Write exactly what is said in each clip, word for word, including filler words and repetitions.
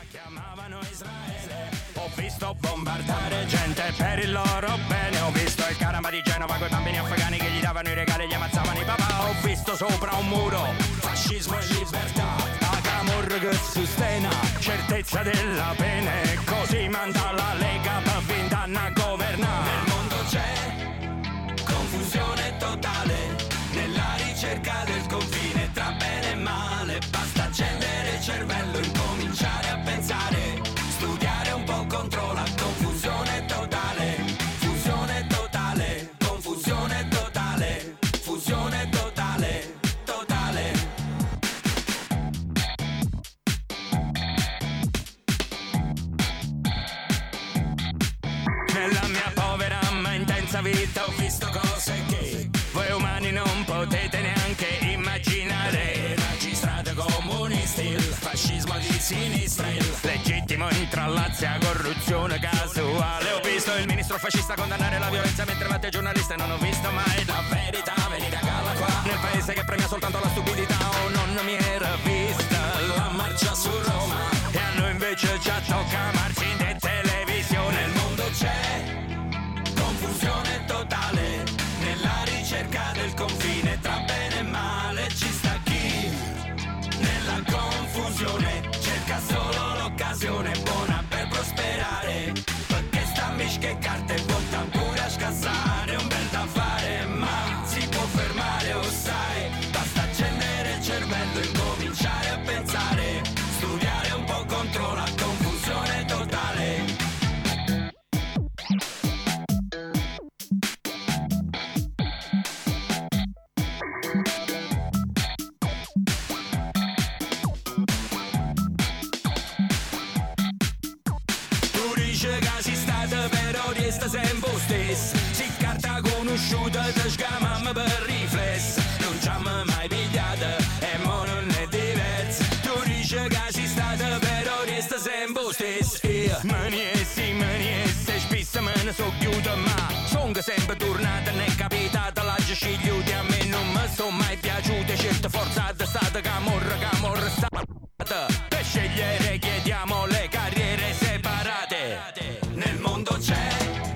chiamavano Israele. Ho visto bombardare gente per il loro bene. Ho visto il caramba di Genova coi bambini afghani che gli davano i regali e gli ammazzavano i papà. Ho visto sopra un muro fascismo e libertà, a Camorra che sostena certezza della pena, e così manda la Lega per vent'anni a governare. Nel mondo c'è confusione totale nella ricerca del confine tra bene e male. Basta accendere il cervello, incominciare a pensare, studiare un po' contro la confusione totale. Fusione totale, confusione totale, fusione totale, totale. Nella mia povera ma intensa vita ho visto cose che voi umani non potete neanche immaginare. Magistrati comunisti, il fascismo di sinistra, il legittimo intrallazio a corruzione casuale. Ho visto il ministro fascista condannare la violenza mentre batte giornalista, e non ho visto mai la verità venire a galla qua nel paese che premia soltanto la stupidità. Oh, non mi era vista la marcia su Roma, e a noi invece ci tocca marci in televisione. Nel mondo c'è confusione totale nella ricerca del confine tra bene e male. Ci sta chi nella confusione cerca solo l'occasione buona per prosperare, perché sta mische carte voltan pure a scassare. Un bel da fare ma si può fermare, o sai, basta accendere il cervello, incominciare a pensare, studiare un po' contro la confusione totale. Sempre stesso, si carta conosciuta, ti scamam per riflesso. Non ci hanno mai pigliata e mo non è diverso. Tu dici che si stata però resta sempre stesso. E mani e sì, mani e se spesso me ne so chiusa, ma son che sempre tornata, ne è capitata la scigliuti. A me non mi sono mai piaciute scelte forzate, state camorra, camorra stata. Per scegliere chiediamo le carriere separate. Nel mondo c'è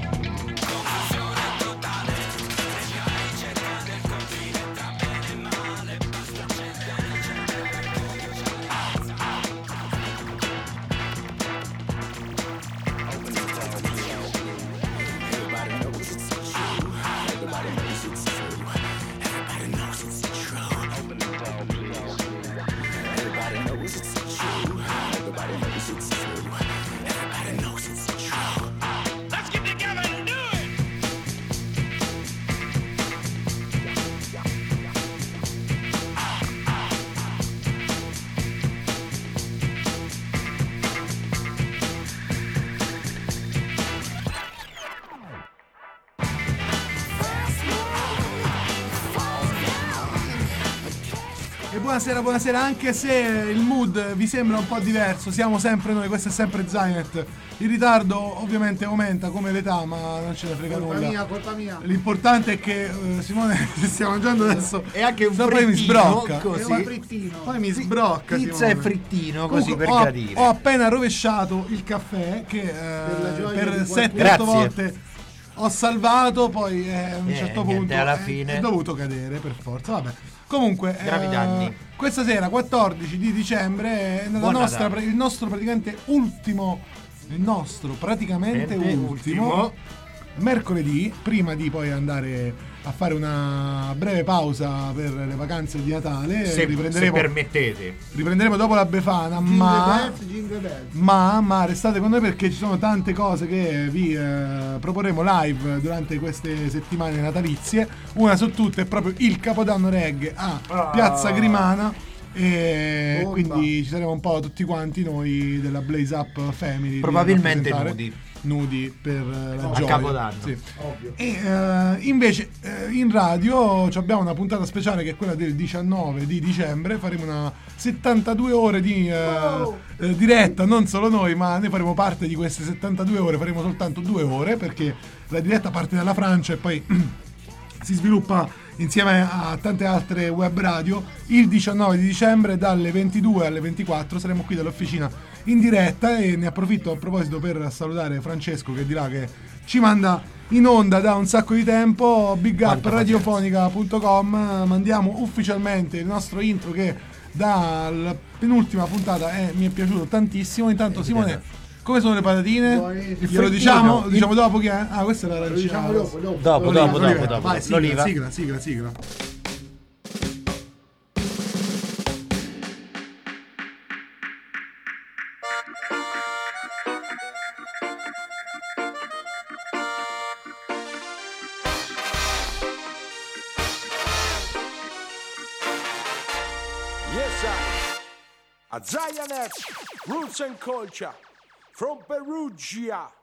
Buonasera, buonasera, anche se il mood vi sembra un po' diverso, siamo sempre noi, questo è sempre Zainet. Il ritardo ovviamente aumenta come l'età, ma non ce ne frega colpa nulla. Mia, colpa mia. L'importante è che uh, Simone si stia mangiando adesso. E anche un so, frittino, poi mi sbrocca. Così. Un frittino. Poi mi sbrocca. Pizza Simone. e frittino, così Comunque, per ho, gradire. ho appena rovesciato il caffè che uh, gioia per di sette otto volte ho salvato, poi eh, a un Eh, certo niente, punto alla è, fine. è dovuto cadere per forza. Vabbè. Comunque, Gravi eh, danni. questa sera, quattordici di dicembre, è la Buon nostra, Natale. il nostro praticamente ultimo, il nostro praticamente Mente ultimo, ultimo. mercoledì, prima di poi andare a fare una breve pausa per le vacanze di Natale. Se, riprenderemo, se permettete. riprenderemo dopo la Befana, Jingle ma... bells, jingle bells. Ma, ma restate con noi perché ci sono tante cose che vi eh, proporremo live durante queste settimane natalizie. Una su tutte è proprio il Capodanno Reggae a Ah. Piazza Grimana, e Bomba. quindi ci saremo un po' tutti quanti noi della Blaze Up Family. Probabilmente di rappresentare nudi. Nudi per eh, la A gioia. Capodanno. Sì. Ovvio. E eh, invece eh, in radio ci abbiamo una puntata speciale che è quella del diciannove di dicembre. Faremo una settantadue ore di eh, Wow. eh, diretta, non solo noi, ma ne faremo parte di queste settantadue ore. Faremo soltanto due ore perché la diretta parte dalla Francia e poi si sviluppa insieme a tante altre web radio. Il diciannove di dicembre dalle ventidue alle ventiquattro saremo qui dall'officina in diretta, e ne approfitto a proposito per salutare Francesco, che dirà che ci manda in onda da un sacco di tempo. Big Up radiofonica punto com. Mandiamo ufficialmente il nostro intro, che dalla penultima puntata è, mi è piaciuto tantissimo. Intanto Simone, come sono le patatine? Glielo diciamo, diciamo dopo chi è? Ah, questa è la diciamo dopo, dopo, dopo, dopo, dopo, dopo. Vai, sigla, L'oliva. sigla, sigla, sigla. A Zionets, Roots and Culture, from Perugia.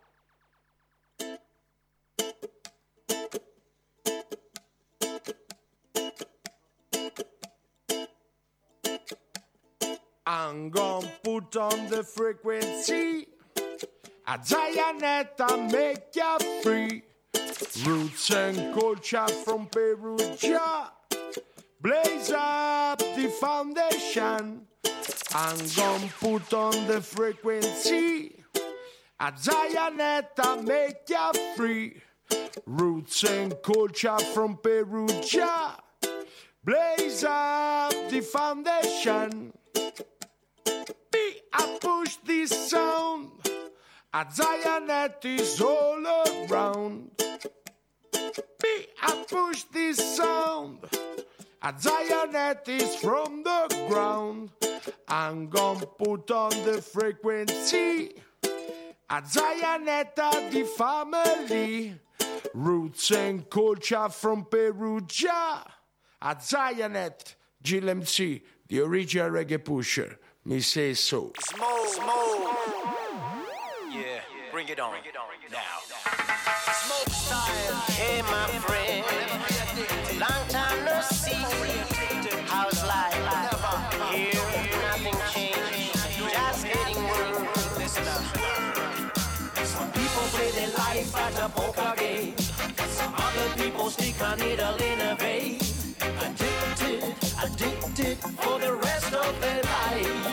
I'm gonna put on the frequency, a Zionet and make ya free. Roots and Culture from Perugia, blaze up the foundation. I'm gonna put on the frequency, a Zionetta make ya free. Roots and Culture from Perugia, blaze up the foundation. Be I push this sound, a Zionetta is all around. Be I push this sound, a Zionet is from the ground. I'm gonna put on the frequency, a Zionetta the family. Roots and Culture from Perugia, a Zionet, G L M C, the original reggae pusher. Me say so. Smoke, smoke. Yeah, bring it on. Bring it on now. Smoke style. Hey, my friend. Long time no see. How's life? Here, nothing changed. Just getting worse. Listen up. Some people play their life at a poker game. Some other people stick a needle in a vein. Addicted, addicted for the rest of their life.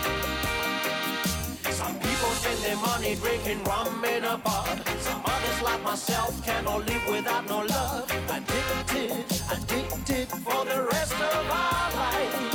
Some people spend their money drinking rum in a pub. Some others like myself cannot live without no love. Addicted, addicted for the rest of our lives.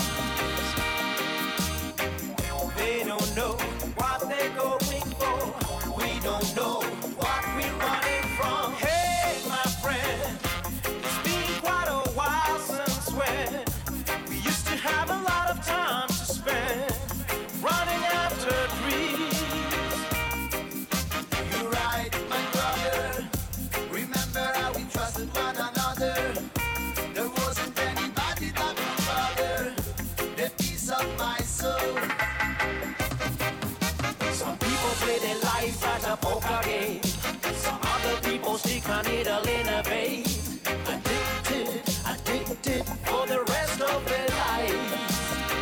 They don't know what they're going for. We don't know what we're running from. Hey, my friend, it's been quite a while since when we used to have a lot of time to spend running after dreams. You're right, my brother. Remember how we trusted one another. There wasn't anybody that would bother the peace of my soul. Some people play their life at a poker game. Some other people stick a needle in a vein. Addicted, addicted for the rest of their lives.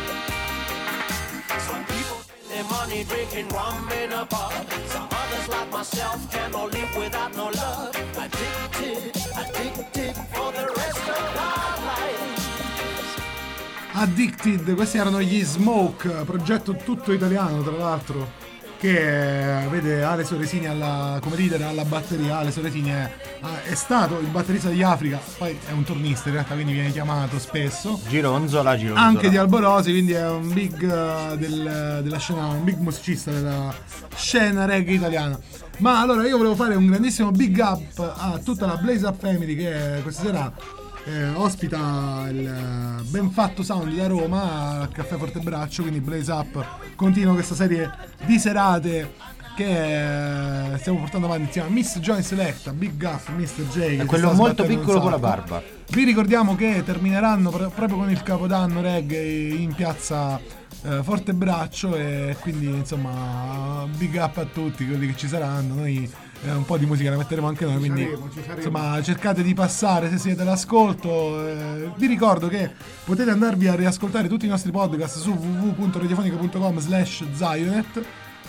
Some people spend their money drinking rum in a pub. Some others like myself cannot live without no love. Addicted, addicted for the rest of our lives. Addicted, questi erano gli Smoke, progetto tutto italiano tra l'altro, che vede Ale Soresini alla, come leader alla batteria. Ale Soresini è, è stato il batterista di Africa, poi è un turnista in realtà, quindi viene chiamato spesso. Gironzola, Gironzola. Anche di Alborosi, quindi è un big uh, del, della scena, un big musicista della scena reggae italiana. Ma allora io volevo fare un grandissimo big up a tutta la Blaze Up Family, che questa sera Eh, ospita il uh, Ben Fatto Sound da Roma al Caffè Fortebraccio. Quindi Blaze Up continua questa serie di serate che eh, stiamo portando avanti insieme a Miss Joy Selecta, Big Up, mister J, è quello molto piccolo con la barba. Vi ricordiamo che termineranno pr- proprio con il Capodanno Reggae in piazza eh, Fortebraccio, e quindi insomma big up a tutti quelli che ci saranno. Noi eh, un po' di musica la metteremo anche noi, quindi saremo, ci saremo. insomma cercate di passare se siete all'ascolto. Eh, vi ricordo che potete andarvi a riascoltare tutti i nostri podcast su w w w punto radiofonica punto com slash Zionet.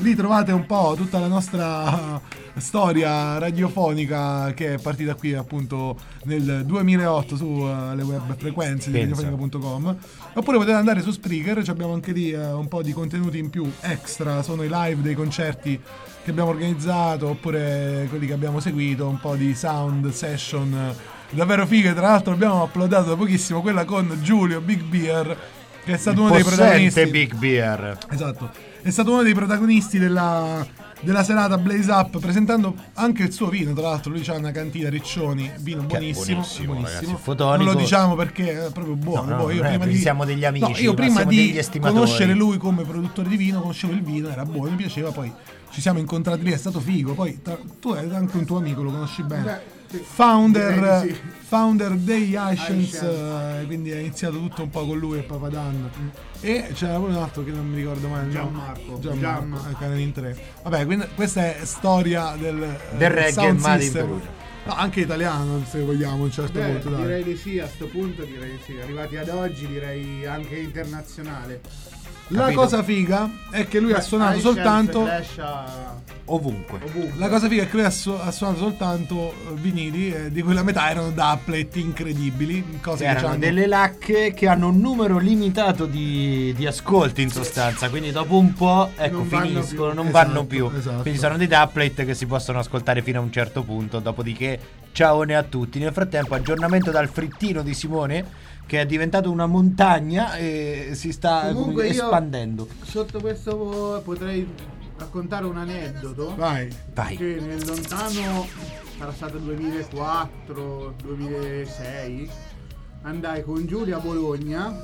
Lì trovate un po' tutta la nostra storia radiofonica che è partita qui appunto nel duemilaotto sulle uh, web frequenze di radiofonica punto com. Oppure potete andare su Spreaker, abbiamo anche lì uh, un po' di contenuti in più extra, sono i live dei concerti che abbiamo organizzato oppure quelli che abbiamo seguito, un po' di sound session uh, davvero fighe. Tra l'altro abbiamo uploadato da pochissimo quella con Giulio Big Beer, che è stato Il uno dei protagonisti. Big Beer. Esatto, è stato uno dei protagonisti della, della serata Blaze Up, presentando anche il suo vino. Tra l'altro lui c'ha una cantina Riccioni, vino buonissimo, buonissimo, buonissimo. ragazzi, non lo diciamo perché è proprio buono. No, no, Poi io eh, prima di siamo degli amici, no, io ma prima siamo di degli estimatori. conoscere lui come produttore di vino, conoscevo il vino, era buono, mi piaceva, poi ci siamo incontrati lì, è stato figo. Poi tra, tu hai anche un tuo amico, lo conosci bene. Beh, sì. Founder, Direi di sì. founder dei Hashens, Hashens. eh, quindi è iniziato tutto un po' con lui e Papadan. E c'era pure un altro che non mi ricordo mai. Gianmarco. Gianmarco, ecco, in tre. Vabbè, quindi questa è storia del, Del reggae sound made in system. Perugia. No, anche italiano, se vogliamo, a un certo Beh, punto. Dai. direi di sì, a sto punto direi di sì. Arrivati ad oggi direi anche internazionale. La Capito? cosa figa è che lui ha suonato High soltanto. Chance Flash Ovunque. ovunque. La cosa figa è che lui ha, su- ha suonato soltanto eh, vinili, eh, di cui la metà erano doublet incredibili, cose che Erano c'hanno. delle lacche che hanno un numero limitato di, di ascolti in sostanza, quindi dopo un po' ecco Non vanno finiscono, più. non Esatto, vanno più. esatto. Quindi sono dei doublet che si possono ascoltare fino a un certo punto, dopodiché ciaone a tutti. Nel frattempo aggiornamento dal frittino di Simone, che è diventato una montagna e si sta Comunque come io- espandendo. Sotto questo potrei raccontare un aneddoto. Vai. Vai. Che nel lontano sarà stato duemilaquattro duemilasei andai con Giulia a Bologna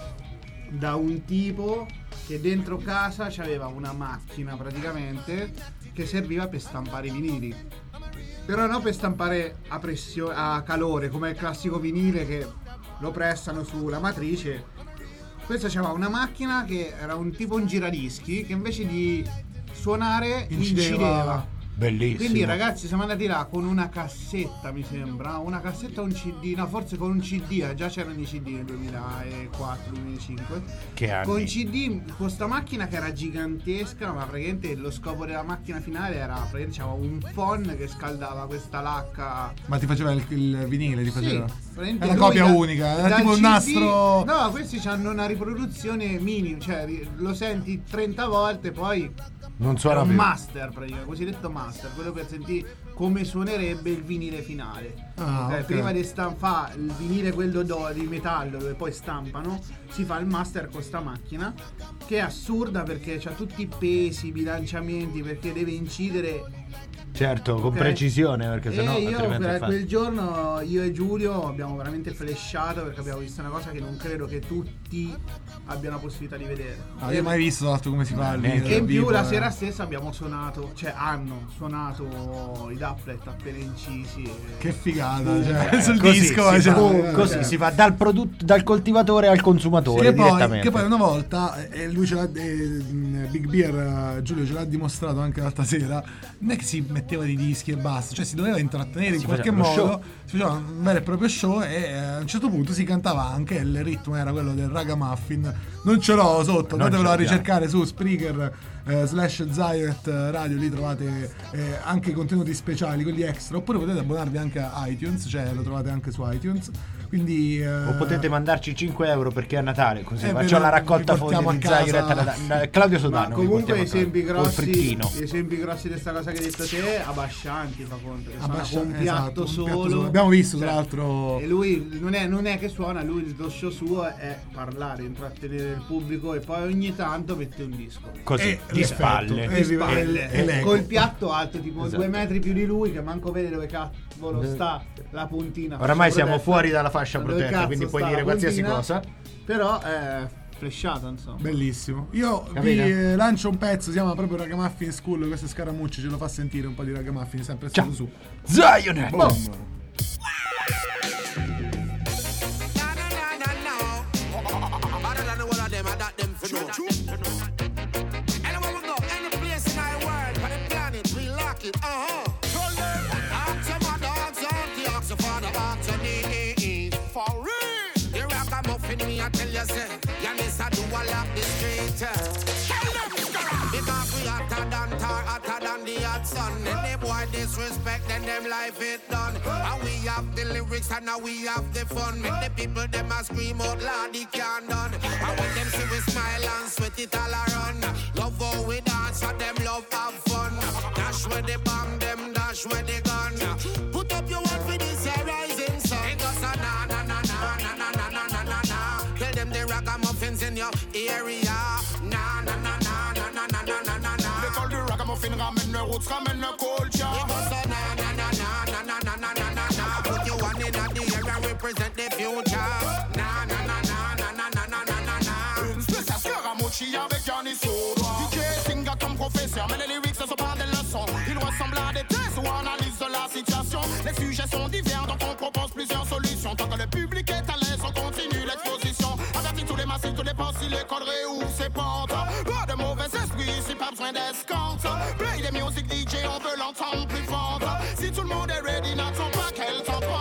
da un tipo che dentro casa c'aveva una macchina praticamente che serviva per stampare i vinili, però non per stampare a pressione, a calore come il classico vinile che lo pressano sulla matrice. Questo c'aveva una macchina che era un tipo un giradischi che invece di suonare Incideva. incideva. Bellissimo. Quindi ragazzi siamo andati là con una cassetta, mi sembra, una cassetta o un C D, no forse con un C D, eh, già c'erano i C D nel duemilaquattro duemilacinque. Che anni? Con C D, con sta macchina che era gigantesca, ma praticamente lo scopo della macchina finale era, praticamente c'aveva un phon che scaldava questa lacca. Ma ti faceva il, il vinile, ti faceva. praticamente È una lui copia da- unica, era dal tipo un C D nastro. No, questi hanno una riproduzione minima, cioè ri- lo senti trenta volte, poi Non è suona un più. master, praticamente, cosiddetto master, quello per sentire come suonerebbe il vinile finale. Ah, Eh, ok. Prima di stampare il vinile quello do- di metallo dove poi stampano, si fa il master con sta macchina che è assurda perché c'ha tutti i pesi, i bilanciamenti, perché deve incidere. Certo, con Ok. precisione, perché sennò E io altrimenti è per facile. quel giorno io e Giulio abbiamo veramente flashato perché abbiamo visto una cosa che non credo che tutti abbiano la possibilità di vedere. Ah, io ho mai visto tra l'altro come si fa il vinile E in dal più vivo, la eh. sera stessa abbiamo suonato, cioè hanno suonato i doublet appena incisi. E... Che figata, cioè, Eh, sul così, disco. si cioè, fa, eh, così cioè. si fa dal prodotto, dal coltivatore al consumatore Che poi, direttamente. che poi una volta, e lui ce l'ha, eh, Big Beer, eh, Giulio ce l'ha dimostrato anche l'altra sera, non è che si metteva di dischi e basta, cioè si doveva intrattenere in Si qualche faceva lo modo, show. si faceva un vero e proprio show e eh, a un certo punto si cantava anche, il ritmo era quello del Ragamuffin, non ce l'ho sotto, Non andatevelo ce a l'abbiamo. ricercare su Spreaker eh, slash Zayet Radio, lì trovate eh, anche i contenuti speciali, quelli extra, oppure potete abbonarvi anche a iTunes, cioè lo trovate anche su iTunes. Quindi, eh, O potete mandarci cinque euro perché è a Natale, così Eh, faccio beh, la raccolta vi portiamo fondi di a casa. Zaio diretta a Natale. Claudio Sodano. Ma vi comunque portiamo a esempi casa. Col grossi, frittino. esempi grossi di questa cosa che hai detto te, Abascianti fa conto, che suona Abbascia- con un esatto, piatto un solo. piatto solo. Abbiamo visto, tra Cioè, l'altro- E lui non è, non è che suona, lui lo show suo è parlare, intrattenere il pubblico e poi ogni tanto mette un disco. Così, E di l'effetto. spalle. E Di spalle, e- e l'eco. col piatto alto tipo Esatto. due metri più di lui che manco vede dove cavolo sta la puntina. Oramai fascia siamo protetta. fuori dalla fascia Dove protetta, cazzo quindi puoi sta dire la qualsiasi puntina, cosa. Però è flashato insomma. Bellissimo. Io Va vi bene. eh, lancio un pezzo, si chiama proprio Ragamuffin School, questo è Scaramucci, ce lo fa sentire un po' di Ragamuffin, sempre stato Ciao. su. Zionet. Boom. Because we hotter than disrespect, then them life it done. And we have the lyrics and now we have the fun. Make the people them a scream out loud, they can't done. And when them see we smile and sweat it all around. Love how we dance, and them love have fun. Dash where they bang, them dash where they gun. Put up your one for this here rising sun. It goes a na na na na na na na na na na na. Tell them the ragamuffins in your area. Na na na na na na na na na na. They call the ragamuffin ramen, the roots ramen, the culture. It goes a na na na na na na na na na na. Put your one in the air and represent the future. Na na na na na na na na na na. Une spéciale Scaramucci avec Yannis Soda. D J Singa comme professeur, mais les lyrics ne sont pas des leçons. Ils ressemblent à des thèses ou analyse de la situation. Les sujets sont divers, donc on propose plusieurs solutions. Tant que le public est à l'aise, on continue l'exposition. Avertis tous les massifs, tous les pensils, l'école réouvre ses portes. Pas de mauvais esprit, ici pas besoin d'escorte. Play des music D J, on veut l'entendre plus forte. Si tout le monde est ready, n'attends pas qu'elle t'emporte.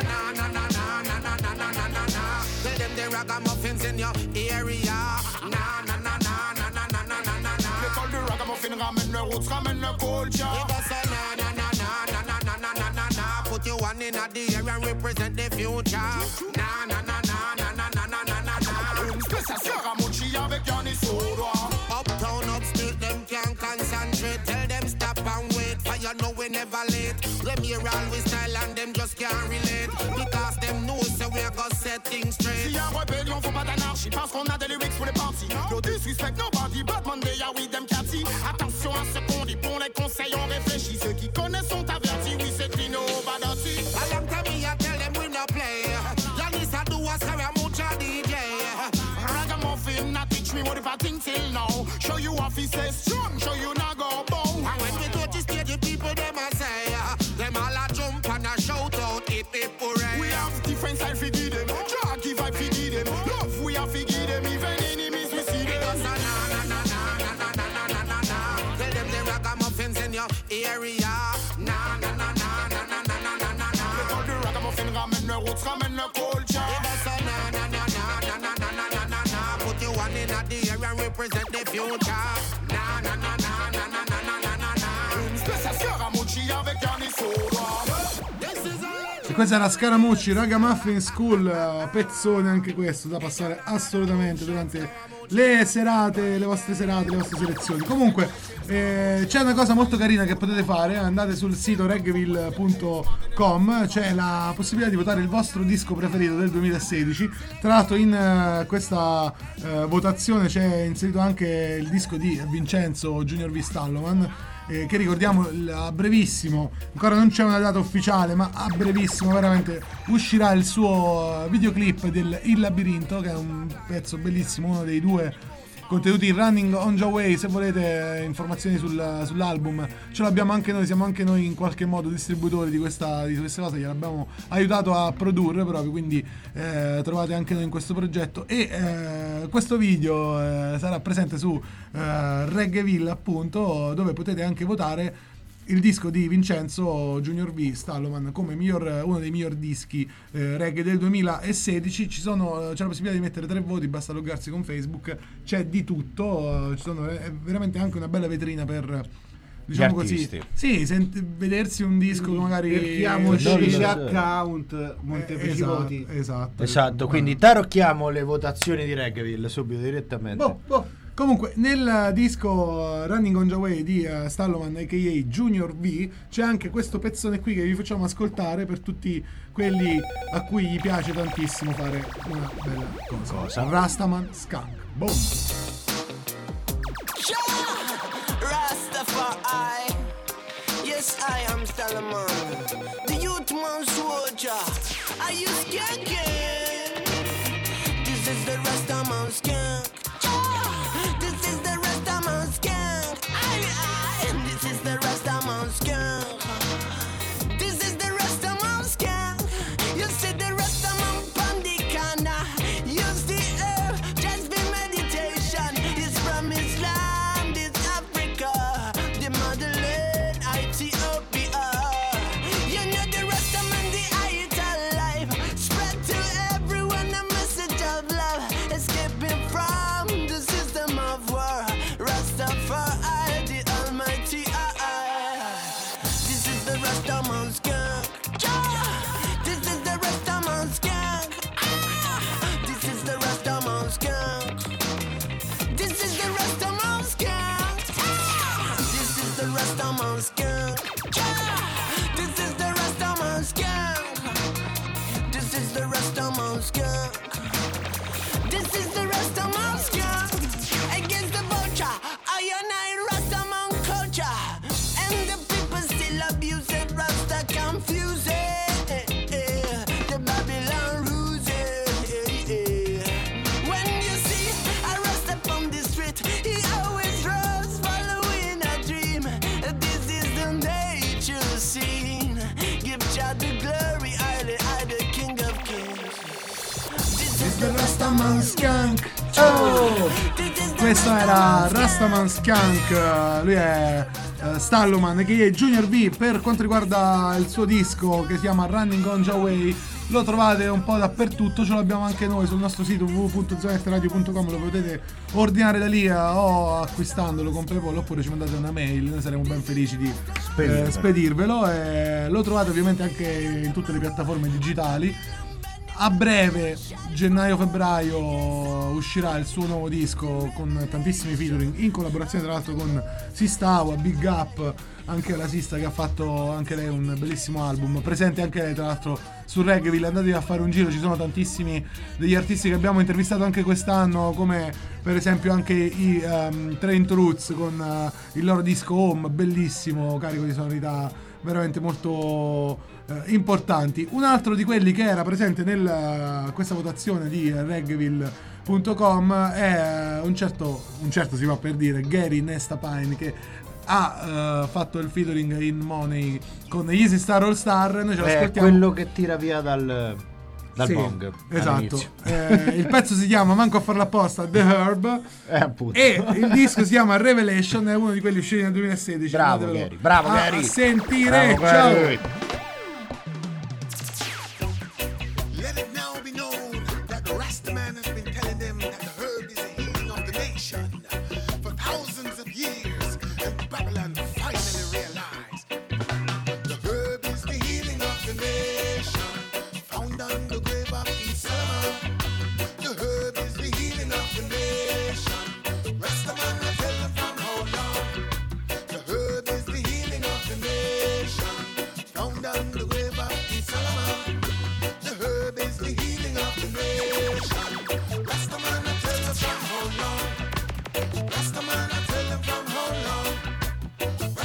Tell them the ragamuffins in your area. Na na na na na na na na na na. They call the ragamuffin ramen, the roots ramen, the culture. It goes a na na na na na na na na na na. Put your one in the air and represent the future. Na na na na na na na na na na na. Une spéciale Scaramucci avec Yannis Soda. Uptown, upstate, them can't concentrate. Tell them stop and wait, for you know we never late. Them here always style and them just can't relate. Because them know so we go set things straight. S'il y a rébellion, faut pas d'anarchie, parce qu'on a des lyrics pour les parties. No disrespect, nobody, but Monday, yeah, we them catty. Attention à ce qu'on dit, pour les conseils, on réfléchit. Ceux qui connaissent sont avertis, oui, c'est Clino, Badati. A long time me, I tell them we no play. Yannis a do a Scaramucci D J. Ragamuffin, not teach me what if I think till now. Show you off, he says strong, show you not go bow. And when we touch the stage, the people them a say, them all a jump and a shout out, hip hip hooray. We have different style fi give them, drag give I fi give them. Love we have fi give them, even enemies we see them. Na na na na na na na na na na na. Tell them the ragamuffins in your area. Na na na na na na na na na na na. They call the ragamuffin ramen, the roots ramen, the culture. It goes a na na na na na na na na na na na. Put your one in the air and represent the future. Na na na na na na na na na na. Une spéciale Scaramucci avec Yannis Soda. E questa era Scaramucci, Ragamuffin School, uh, pezzone anche questo da passare assolutamente durante le serate, le vostre serate, le vostre selezioni. Comunque eh, c'è una cosa molto carina che potete fare, andate sul sito reggaeville punto com, c'è la possibilità di votare il vostro disco preferito del duemilasedici. Tra l'altro in uh, questa uh, votazione c'è inserito anche il disco di Vincenzo Junior V Stalloman, Eh, che ricordiamo a brevissimo, ancora non c'è una data ufficiale, ma a brevissimo veramente uscirà il suo videoclip del Il Labirinto, che è un pezzo bellissimo, uno dei due contenuti Running on Your Way. Se volete informazioni sul, sull'album ce l'abbiamo anche noi, siamo anche noi in qualche modo distributori di questa di queste cose, gliel'abbiamo aiutato a produrre proprio, quindi eh, trovate anche noi in questo progetto. E eh, questo video eh, sarà presente su eh, Reggaeville, appunto, dove potete anche votare il disco di Vincenzo Junior V Stalloman come miglior, uno dei miglior dischi eh, reggae del duemilasedici. Ci sono, c'è la possibilità di mettere tre voti, basta loggarsi con Facebook, c'è di tutto, ci sono, è veramente anche una bella vetrina per, diciamo così, sì, sent- vedersi un disco che magari Cerchiamoci gli account, molteplici eh, voti. esatto, esatto, Esatto, quindi tarocchiamo le votazioni di Reggaeville subito direttamente. boh, boh. Comunque nel disco Running on Your Way di uh, Stalloman aka Junior V c'è anche questo pezzone qui che vi facciamo ascoltare per tutti quelli a cui gli piace tantissimo fare una bella cosa, Cosa? Rastaman Skunk. Boom. Rastafari, yes I am Stalloman, the youth man soldier. Are you scared? This is the Rastaman skunk. This is the Rastaman skunk. Aye, aye. This is the Rastaman skunk. This is the Rastaman skunk. You see the Rastaman pandikana. Use the herb, just be meditation. It's from Islam, this Africa, the motherland, Ethiopia. You know the Rastaman, the height alive. Spread to Skunk. Oh! Questo era Rastaman Skunk, lui è uh, Stalloman, che è Junior V. Per quanto riguarda il suo disco che si chiama Running on Your Way, lo trovate un po' dappertutto, ce l'abbiamo anche noi sul nostro sito w w w punto zonetteradio punto com, lo potete ordinare da lì o acquistandolo con PayPal, oppure ci mandate una mail, noi saremo ben felici di eh, spedirvelo. E lo trovate ovviamente anche in tutte le piattaforme digitali. A breve, gennaio-febbraio, uscirà il suo nuovo disco con tantissimi featuring, in collaborazione tra l'altro con Sistawa, Big Up, anche la Sista che ha fatto anche lei un bellissimo album, presente anche lei tra l'altro su Reggaeville. Andatevi a fare un giro, ci sono tantissimi degli artisti che abbiamo intervistato anche quest'anno, come per esempio anche i um, Train to Roots con uh, il loro disco Home, bellissimo, carico di sonorità veramente molto eh, importanti. Un altro di quelli che era presente nella questa votazione di reggaeville punto com è un certo, un certo si va per dire, Gary Nestapine, che ha uh, fatto il featuring in Money con Easy Star All Star. Noi ce l'ascoltiamo. È quello che tira via dal dal sì, bong. Esatto. Eh, il pezzo si chiama, manco a farlo apposta, The Herb. Eh, appunto. E il disco si chiama Revelation, è uno di quelli usciti nel duemilasedici. Bravo Gary, bravo a Gary. sentire. Bravo, ciao. Gary. Let it now be known that the Rasta man has been telling them that the herb is the healing of the nation for thousands of years, and Babylon finally realized the herb is the healing of the nation, found on the grave of King Solomon. The herb is the healing of the nation. Rasta man, I tell them from how long. The herb is the healing of the nation, found on the grave of King Solomon. The herb is the healing of the nation. Rasta man, I tell them from how long. Rasta man, I tell them from how long.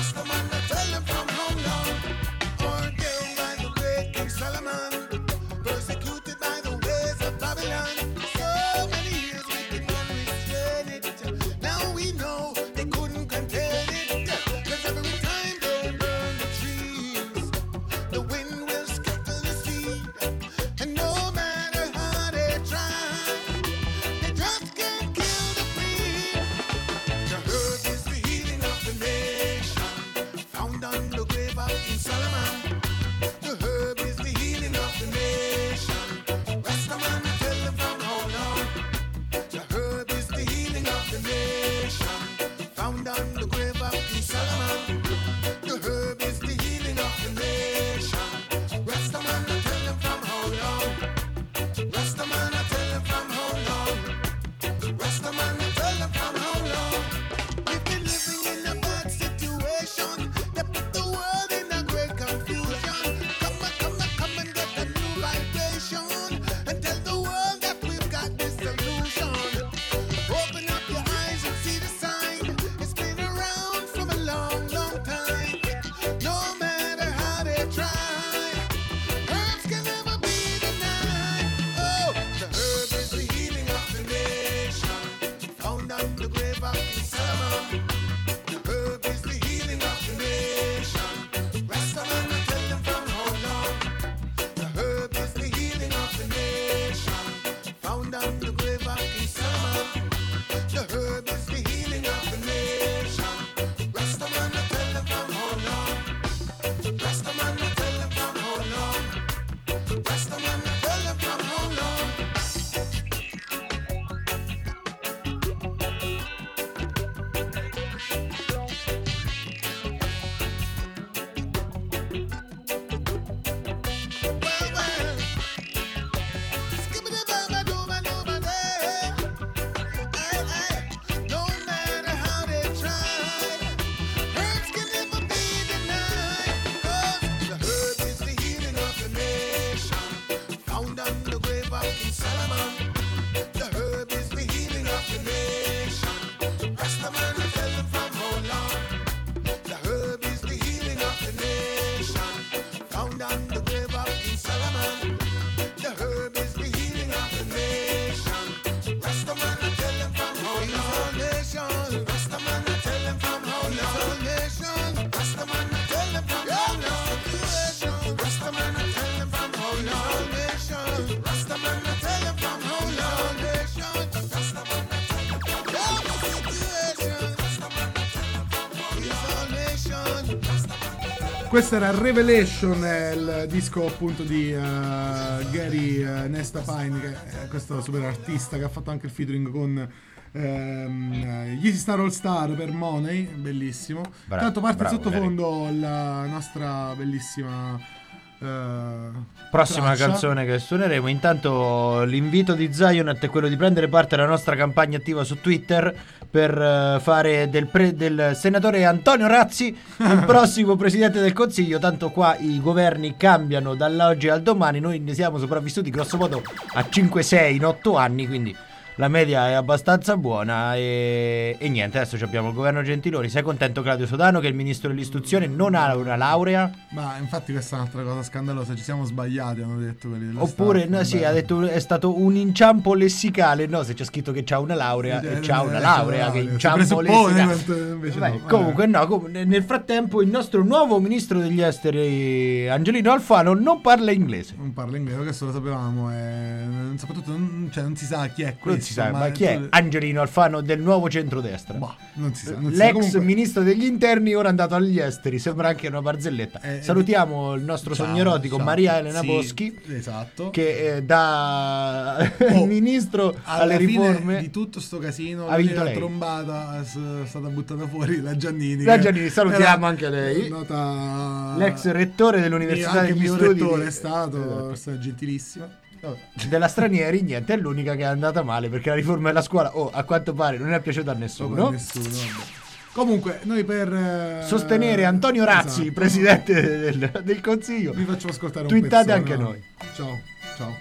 Questo era Revelation, è il disco appunto di uh, Gary uh, Nesta Pine, che è questo super artista che ha fatto anche il featuring con um, gli Easy Star All Star per Money, bellissimo. Bra- Tanto parte bravo, in sottofondo la nostra bellissima uh, prossima traccia. canzone che suoneremo. Intanto l'invito di Zionat è quello di prendere parte alla nostra campagna attiva su Twitter per uh, fare del, pre- del senatore Antonio Razzi il prossimo presidente del Consiglio. Tanto qua i governi cambiano dall'oggi al domani, noi ne siamo sopravvissuti grosso modo a cinque sei in otto anni, quindi la media è abbastanza buona e, e niente, adesso abbiamo il governo Gentiloni. Sei contento, Claudio Sodano, che il ministro dell'istruzione non ha una laurea? Ma infatti questa è un'altra cosa scandalosa, ci siamo sbagliati, hanno detto quelli dello Oppure staff, no, sì, vabbè. ha detto è stato un inciampo lessicale. No, se c'è scritto che c'ha una laurea Eh, e c'ha una eh, laurea, c'ha che una laurea. inciampo Si presuppone, lessicale. quanto invece Vabbè, no, vabbè. comunque no, com- nel frattempo il nostro nuovo ministro degli esteri Angelino Alfano non parla inglese. Non parla inglese, questo lo sapevamo, e soprattutto non, cioè, non si sa chi è questo. Non si sa, ma chi è Angelino Alfano del nuovo centrodestra? Boh, non si sa. Non si sa. L'ex Comunque, ministro degli interni, ora andato agli esteri, sembra anche una barzelletta. Eh, Salutiamo il nostro ciao, sogno erotico ciao. Maria Elena Sì, Boschi, esatto. che eh, da Oh, ministro alla alle fine riforme di tutto sto casino ha vinto la lei. trombata è stata buttata fuori la Giannini. La che Giannini, salutiamo era anche lei. Nota... L'ex rettore dell'Università anche degli mio Studi rettore di- è stato, Esatto. è stata gentilissima. Vabbè. della Stranieri, niente, è l'unica che è andata male, perché la riforma della scuola, oh, a quanto pare non è piaciuta a nessuno. Sopra nessuno, vabbè. Comunque, noi per eh, Sostenere Antonio Razzi, esatto, presidente del, del Consiglio, vi facciamo ascoltare un twittate pezzone, anche no? noi. Ciao, ciao.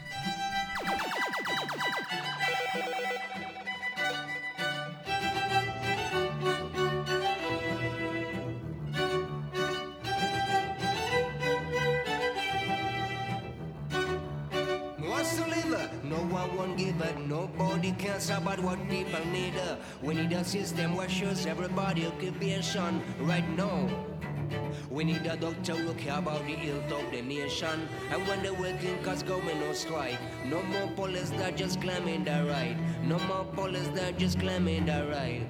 What's to live? No one won't give it. Nobody cares about what people need. We need a system where shows everybody occupation right now. We need a doctor who care about the health of the nation. And when the working class going on strike, no more police that just claiming the right. No more police that just claiming the right.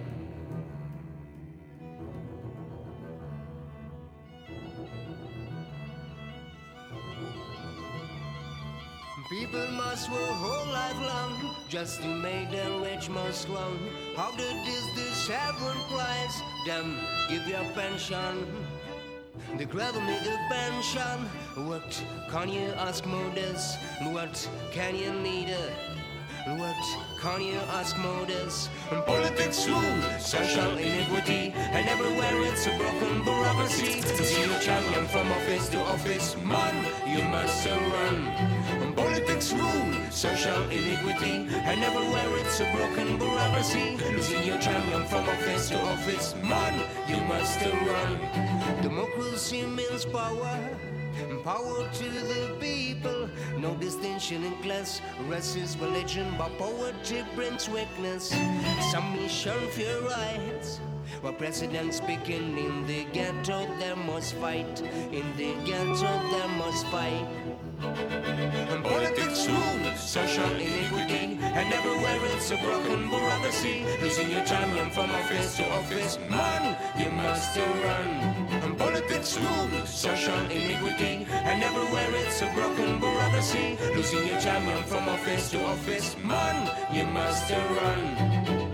People must work whole life long just to make their rich more strong. How did this this happen price? Them give your pension. The grab me the pension. What can you ask more this? What can you need? What can you ask more this? Politics rule, social inequity, and everywhere it's a broken bureaucracy. See you champion from office to office, man, you must run. Politics rule, social inequity, and everywhere it's a broken bureaucracy. See you champion from office to office, man, you must run. Democracy means power. Power to the people, no distinction in class, races, religion, but poverty brings weakness. Submission for your rights. While president speaking in the ghetto, they must fight. In the ghetto, they must fight. And politics rule, social inequity, and everywhere it's a broken bureaucracy. Losing your champion from office to office, man, you must run. And politics rule, social iniquity, and everywhere it's a broken bureaucracy. Losing your champion from office to office, man, you must run.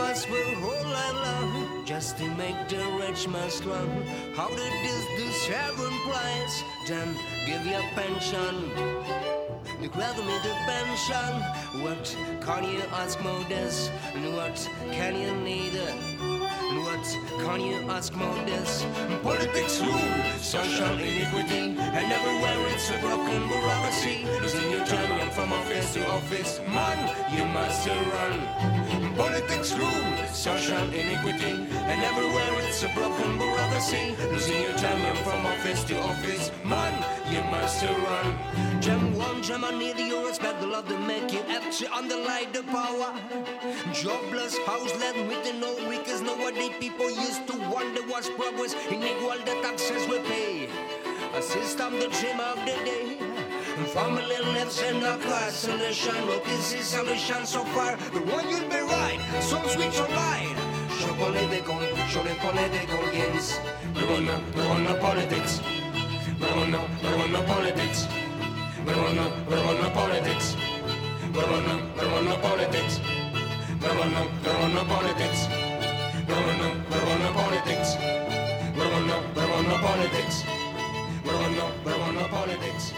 was for whole life long, just to make the rich man strong. How did this do seven price? Then give you pension. You grab me the pension. What can you ask more this? And what can you need? And what can you ask more this? Politics rule, social iniquity, and everywhere it's a broken bureaucracy. Losing your time from office to office, man, you must run. Politics rule, social iniquity, and everywhere it's a broken bureaucracy. Losing your time from office to office, man, you must run. Gem one, gem I need your respect, the love to make you have to underline the power. Jobless, house-led with the no weakers, nowadays people used to wonder what's progress. Inequal the taxes we pay. A system the dream of the day. Family lives in a isolation, but this is solution so far. The one you'll be right, so switch your mind. Show political, show the political gains. We wanna, we wanna politics. We wanna, we wanna politics. We wanna, we wanna politics. We wanna, we wanna politics. We wanna, we wanna politics. We wanna, we wanna politics. We wanna, we wanna politics. We wanna, we wanna politics.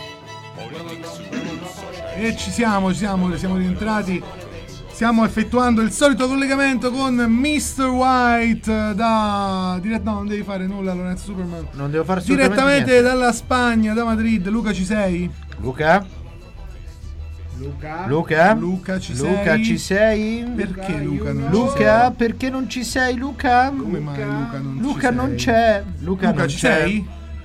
E ci siamo, ci siamo, siamo rientrati. Stiamo effettuando il solito collegamento con mister White da dirett- no, non devi fare nulla, Lorenzo Superman. Non devo fare assolutamente direttamente niente. dalla Spagna, da Madrid. Luca, ci sei? Luca? Luca? Luca? Luca, ci Luca, sei? ci sei? Perché Luca non ci Luca, sei? perché non ci sei, Luca? Come mai Luca non ci Luca sei? non c'è. Luca, Luca, non ci c'è. sei?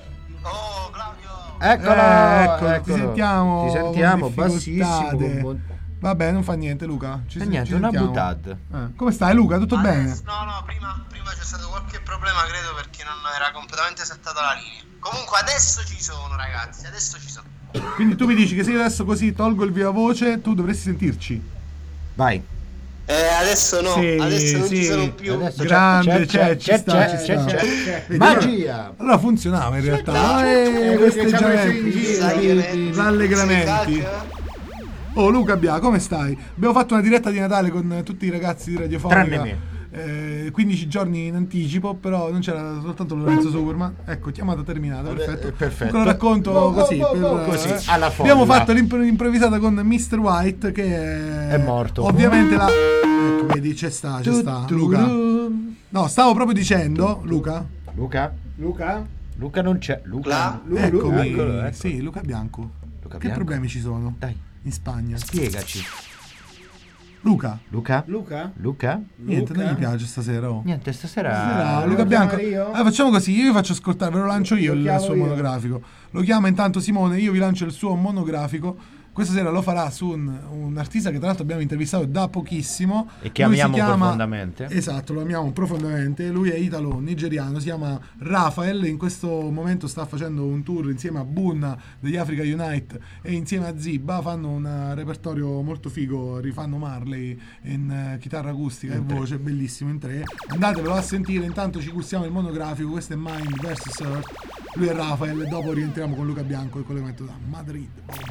Eccolo, Eh, eccolo, eccolo. ti sentiamo. Ti sentiamo con difficoltà. bassissimo. Con... Vabbè, non fa niente, Luca. Ci, E ci niente, una sentiamo. butad. Eh, come stai, Luca? Tutto bene? No, no, prima, prima c'è stato qualche problema, credo, perché non era completamente settata la linea. Comunque adesso ci sono, ragazzi, adesso ci sono. Quindi tu mi dici che se io adesso così tolgo il via voce, tu dovresti sentirci. Vai. Eh, adesso no, Sì, adesso non sì. ci sono più. Adesso c'è, Grande, c'è, c'è, ci c'è, sta, c'è, ci c'è, sta. c'è. Vedi, Magia. Allora funzionava in realtà. c'è, Eh, c'è, festeggiamenti, c'è, c'è, rallegramenti, rallegramenti. Oh Luca Bia, come stai? Abbiamo fatto una diretta di Natale con tutti i ragazzi di Radiofonica. Tranne me. Eh, quindici giorni in anticipo, però non c'era soltanto Lorenzo Superman. Ecco, chiamata terminata, perfetto. Eh, perfetto. Te lo racconto Bo- bo- così, bo- per, bo- così, alla folla. Abbiamo fatto l'impro- l'improvvisata con mister White che è, È morto. Ovviamente la ecco, vedi, c'è sta, c'è sta. Tu- Luca. tu- No, stavo proprio dicendo, Luca. Luca? Luca? Luca non c'è. Luca. La? Lu- Eccomi. Eccolo, ecco. Sì, Luca Bianco. Luca che Bianco. problemi ci sono Dai, in Spagna? spiegaci. Luca. Luca? Luca? Luca? Niente, Luca? non gli piace stasera. Oh. Niente, stasera... Stasera, devo Luca Bianco. chiamare io? Ah, facciamo così, io vi faccio ascoltare, ve lo lancio io Lo il chiamo suo io. monografico. Lo chiama intanto Simone, io vi lancio il suo monografico. Questa sera lo farà su un, un artista che tra l'altro abbiamo intervistato da pochissimo. E che Lui si amiamo chiama- profondamente. Esatto, lo amiamo profondamente. Lui è italo, nigeriano, si chiama Rafael. In questo momento sta facendo un tour insieme a Bunna degli Africa Unite e insieme a Ziba. Fanno un repertorio molto figo, rifanno Marley in eh, chitarra acustica e voce, bellissimo in tre. Andatevelo a sentire, intanto ci gustiamo il monografico. Questo è Mind versus Earth. Lui è Rafael e dopo rientriamo con Luca Bianco e il collegamento da Madrid.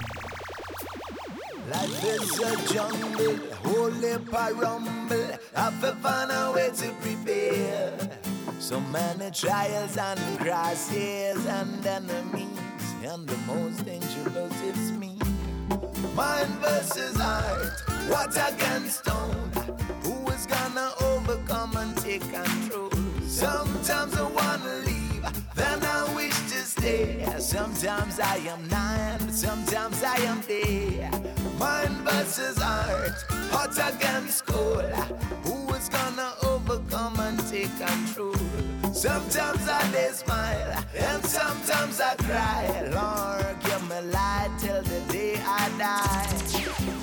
Life is a jungle, holy rumble. Have to find a way to prepare. So many trials and crosses and enemies, and the most dangerous is me. Mind versus art, what against stone? Who is gonna overcome and take control? Sometimes I wanna leave, then I wish to stay. Sometimes I am nine, sometimes I am day. Mind versus art, hot against cold. Who is gonna overcome and take control? Sometimes I dey smile, and sometimes I cry. Lord, give me light till the day I die.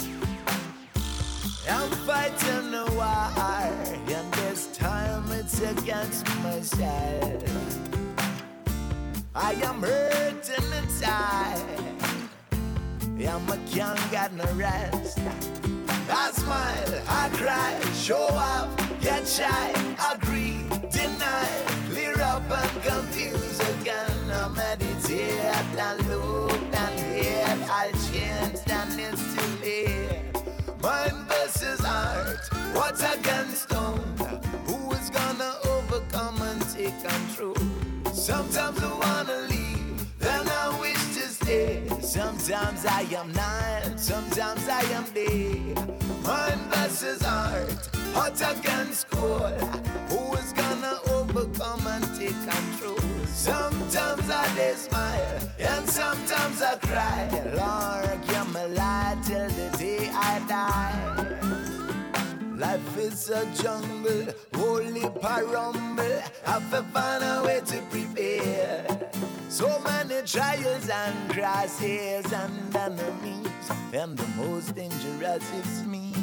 I'm fighting a war, and this time it's against myself. I am hurting inside. Yeah, I can't get no rest. I smile, I cry, show off, get shy, agree, deny, clear up and confuse again. I meditate and look and hear, I'll change, then it's too late. Mind versus art, what against stone? Sometimes I am night, sometimes I am day. Mind versus heart, hot against cold. Who is gonna overcome and take control? Sometimes I dey smile, and sometimes I cry. Lord, give me light till the day I die. Life is a jungle, holy parumble. Have to find a way to prepare. So many trials and crosses and enemies, and the most dangerous is me.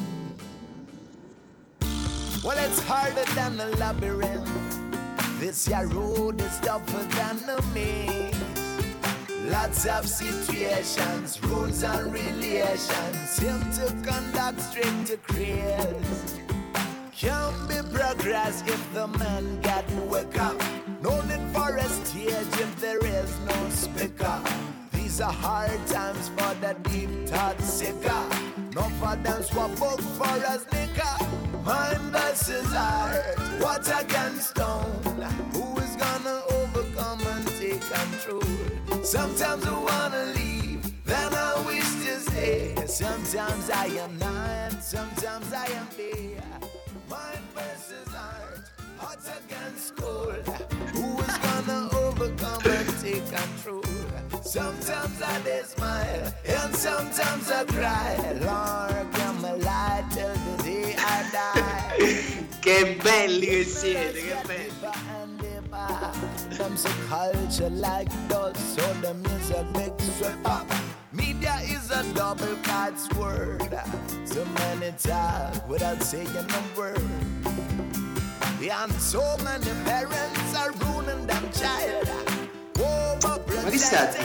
Well, it's harder than a labyrinth. This your road is tougher than a maze. Lots of situations, rules and relations seem to conduct straight to craze. Can't be progress if the man got wake up. No need for a stage if there is no speaker. These are hard times for the deep thought seeker. No for them swap book for a sneaker. Mind versus heart, what against stone? Who is gonna overcome and take control? Sometimes I wanna leave, then I wish to stay. Sometimes I am not, sometimes I am there. Mind versus heart, hot against cold. Who is gonna overcome and take control? Sometimes I dey smile, and sometimes I cry. Lord, give me light till the day I die. Che belli che siete, che belli. Them so culture like dust, so the music makes it pop. Media is a double-edged word. So many talk without saying a word. And so many parents are ruining them child. Ma chi state?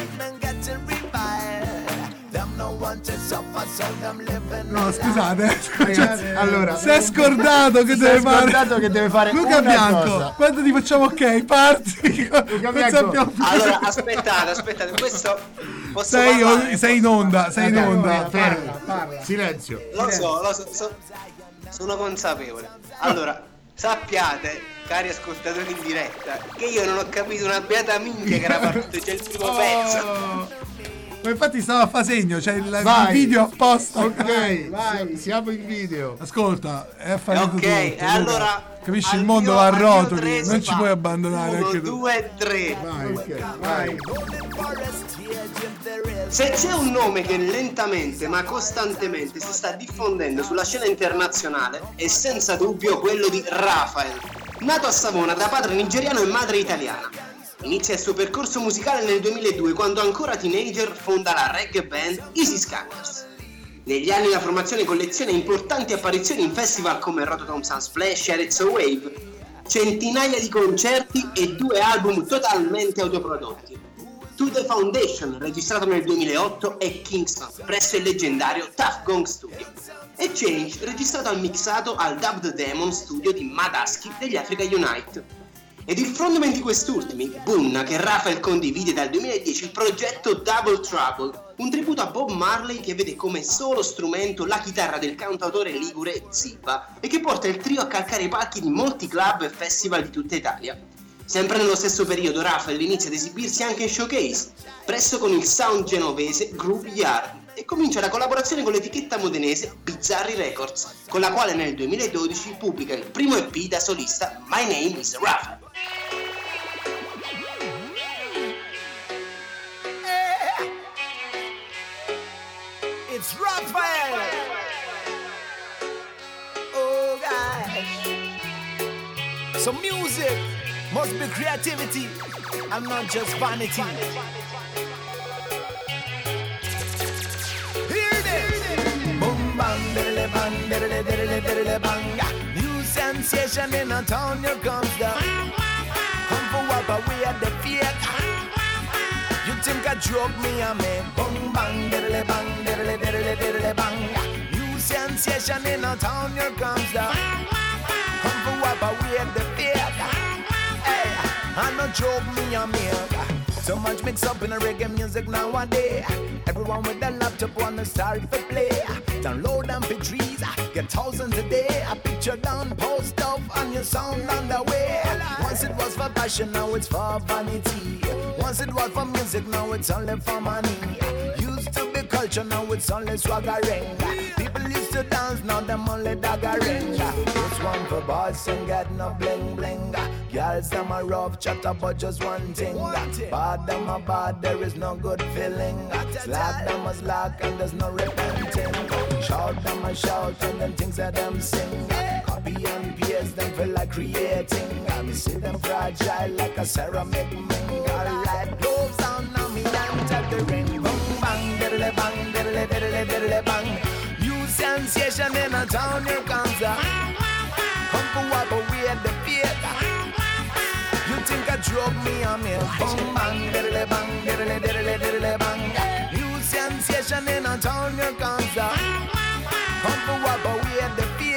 No, scusate. Cioè, allora, si è scordato che deve fare. scordato che deve fare Luca una Bianco, cosa. quando ti facciamo ok, parti. Luca Non Bianco. sappiamo più. Allora, aspettate, aspettate, questo posso Sei, parlare? sei in onda, sei in onda. Parla, parla. Silenzio. Lo so, lo so, so- sono consapevole. Allora, sappiate, cari ascoltatori in diretta, che io non ho capito una beata minchia che era partito già il primo pezzo. Ma infatti stava a fa segno, c'è il, il Vai. video apposta. Ok, vai, siamo in video. Ascolta, è fallito Ok, tutto. e Luca. allora Capisci, il al mondo mio- va a al mio rotoli, tre si non ci fa. puoi abbandonare Uno, anche tu. due, tre. Vai, ok, vai. Se c'è un nome che lentamente ma costantemente si sta diffondendo sulla scena internazionale è senza dubbio quello di Raphael. Nato a Savona da padre nigeriano e madre italiana. Inizia il suo percorso musicale nel duemiladue quando ancora teenager fonda la reggae band Easy Skankers. Negli anni la formazione colleziona importanti apparizioni in festival come Rototom Sunsplash e Arezzo Wave, centinaia di concerti e due album totalmente autoprodotti. To The Foundation, registrato nel duemilaotto, e Kingston, presso il leggendario Tough Gong Studio. E Change, registrato al mixato al Dub The Demon studio di Madaski degli Africa Unite. Ed il frontman di quest'ultimi, Bunna, che Raphael condivide dal duemiladieci il progetto Double Trouble, un tributo a Bob Marley che vede come solo strumento la chitarra del cantautore ligure Ziba e che porta il trio a calcare i palchi di molti club e festival di tutta Italia. Sempre nello stesso periodo Raphael inizia ad esibirsi anche in showcase, presso con il sound genovese Groove Yard, e comincia la collaborazione con l'etichetta modenese Bizzarri Records, con la quale nel duemiladodici pubblica il primo E P da solista My Name is Raphael. It's Raphael. Oh gosh. So music must be creativity and not just vanity. Hear this. Boom bang diddly bang diddly diddly diddly bang. New sensation in a town, here comes the come for what but we are the fake. You think I joke me and me boom bang diddly bang diddly diddly diddly bang. New sensation in a town, here comes the come for what but we are the fake. Hey, I no joke me and me. So much mix up in the reggae music nowadays. Everyone with a laptop wanna start to play. Download M P threes, get thousands a day. A picture down, post up, and your sound on the way. Once it was for passion, now it's for vanity. Once it was for music, now it's only for money. Used to be culture now it's only swaggering. People used to dance, now them only daggering. This one for boys and get no bling bling. Girls them a rough chatter but just one thing. Bad them a bad, there is no good feeling. Slack them a slack and there's no repenting. Shout them a shout and then things that them sing. Copy and paste them feel like creating. I me see them fragile like a ceramic ring. Alright, gloves on now me and tap the ring. Boom bang, diddly bang, diddly diddly diddly bang. New sensation in a town here comes a come for wipe away the fear. You think I drug me on me? Boom bang, diddly bang, diddly diddly diddly bang. New sensation in a town here comes a come for wipe away the fear.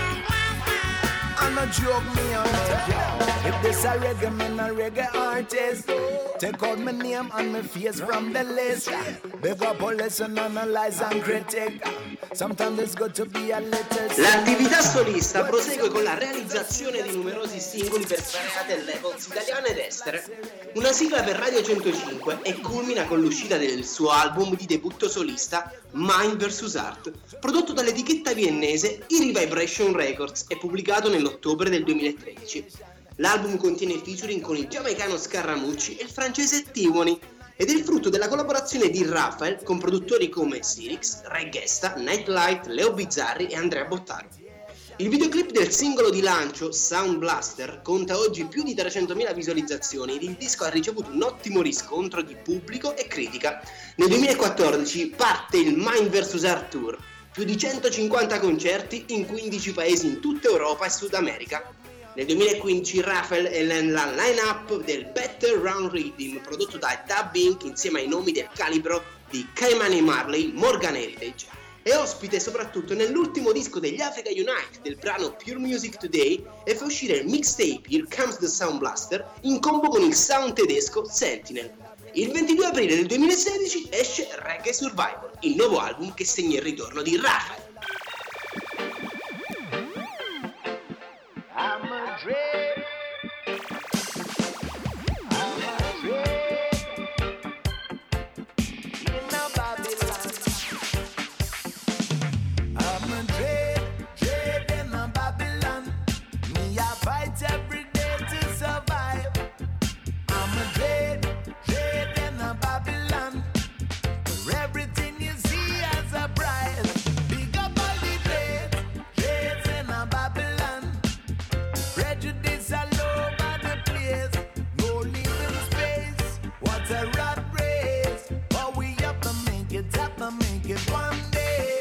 I'm not joke me on it. If this a reggae, me a reggae artist. Take out my name and my face from the list. Big up all listen, analyze and critic. Sometimes it's good to be a little. L'attività solista prosegue con la realizzazione di numerosi singoli per svariate labels italiane ed estere, una sigla per Radio centocinque e culmina con l'uscita del suo album di debutto solista Mind versus. Art, prodotto dall'etichetta viennese I Vibration Records e pubblicato nell'ottobre del duemilatredici. L'album contiene il featuring con il giamaicano Scaramucci e il francese Tivoli ed è il frutto della collaborazione di Raphael con produttori come Sirix, Ray Gesta, Nightlight, Leo Bizzarri e Andrea Bottaro. Il videoclip del singolo di lancio Sound Blaster conta oggi più di trecentomila visualizzazioni ed il disco ha ricevuto un ottimo riscontro di pubblico e critica. Nel duemilaquattordici parte il Mind versus. Art Tour, più di centocinquanta concerti in quindici paesi in tutta Europa e Sud America. Nel duemilaquindici Raphael è la line-up del Better Round Rhythm prodotto da Dub Incorporated insieme ai nomi del calibro di Ky-Mani Marley, Morgan Heritage. È ospite soprattutto nell'ultimo disco degli Africa Unite del brano Pure Music Today e fa uscire il mixtape Here Comes the Sound Blaster in combo con il sound tedesco Sentinel. Il ventidue aprile del duemilasedici esce Reggae Survival, il nuovo album che segna il ritorno di Raphael. I'm a dream. I'm a dream. In a Babylon. I'm a dream, dream in a Babylon. Me I fight every day to survive. I'm a dream, dream in a Babylon. Where everything you see as a bride. Big up all the dreams, dreams in a Babylon. Prejudice all over the place, no living space. What a rat race, but we have to make it, have to make it one day.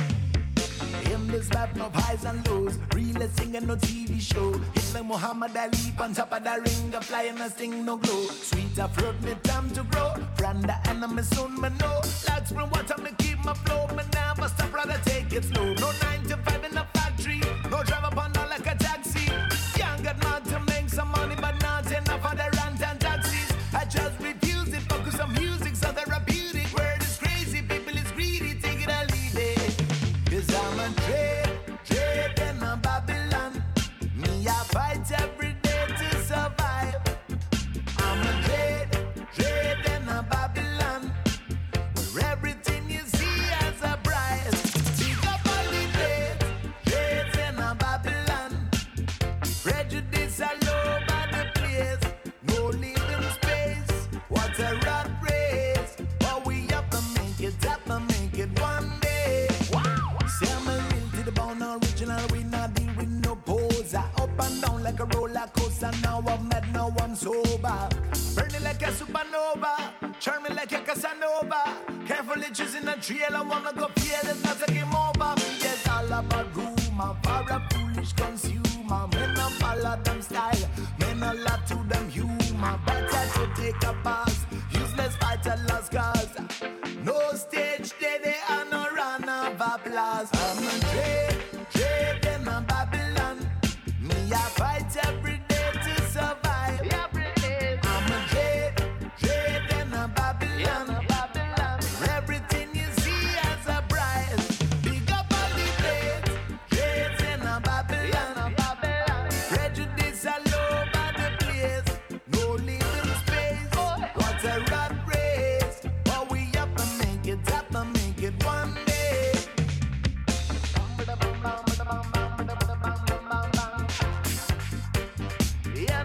In this life of highs and lows, really singing no T V show. It's like Muhammad Ali on top of the ring, a flying a sting no glow. Sweet a fruit, me time to grow. From the enemy soon me know. Like spring water, me keep my flow. Me never stop, rather take it slow. No nine to five in the factory, no drive up on down like a taxi. Can't get mad to make some money, but not enough for the rent and taxis. I just refuse it, focus on music, so therapeutic. Word is crazy, people is greedy, take it or leave it. Cause I'm a trade, trade in a Babylon. Me, I fight every day to survive. I'm a trade, trade in a Babylon. Where everything you see as a bride. Pick up all the trades, trades in a Babylon. Prejudice all over the place, no living space. What a rat race, but we have to make it, have to make it one day. Wow. Say I'm a real to the bone, original, we not deal with no poser. Up and down like a roller coaster, now I'm mad, now I'm sober. Burning like a supernova, charming like a Casanova. Carefully choosing a trail, I wanna go fearless, not a game over. Yes, all about rumor, for a foolish consumer. Men a follow them style, men a lot to them humor. Better to take a pass, useless fight a lost cause. No stage day, they are no run of applause. I'm a trade, trade in a Babylon. Me I fight every day to survive. I'm a trade, trade in a Babylon. Everything you see as a bride. Big up all the trades, trades in a Babylon. Prejudice all over the place, no living space.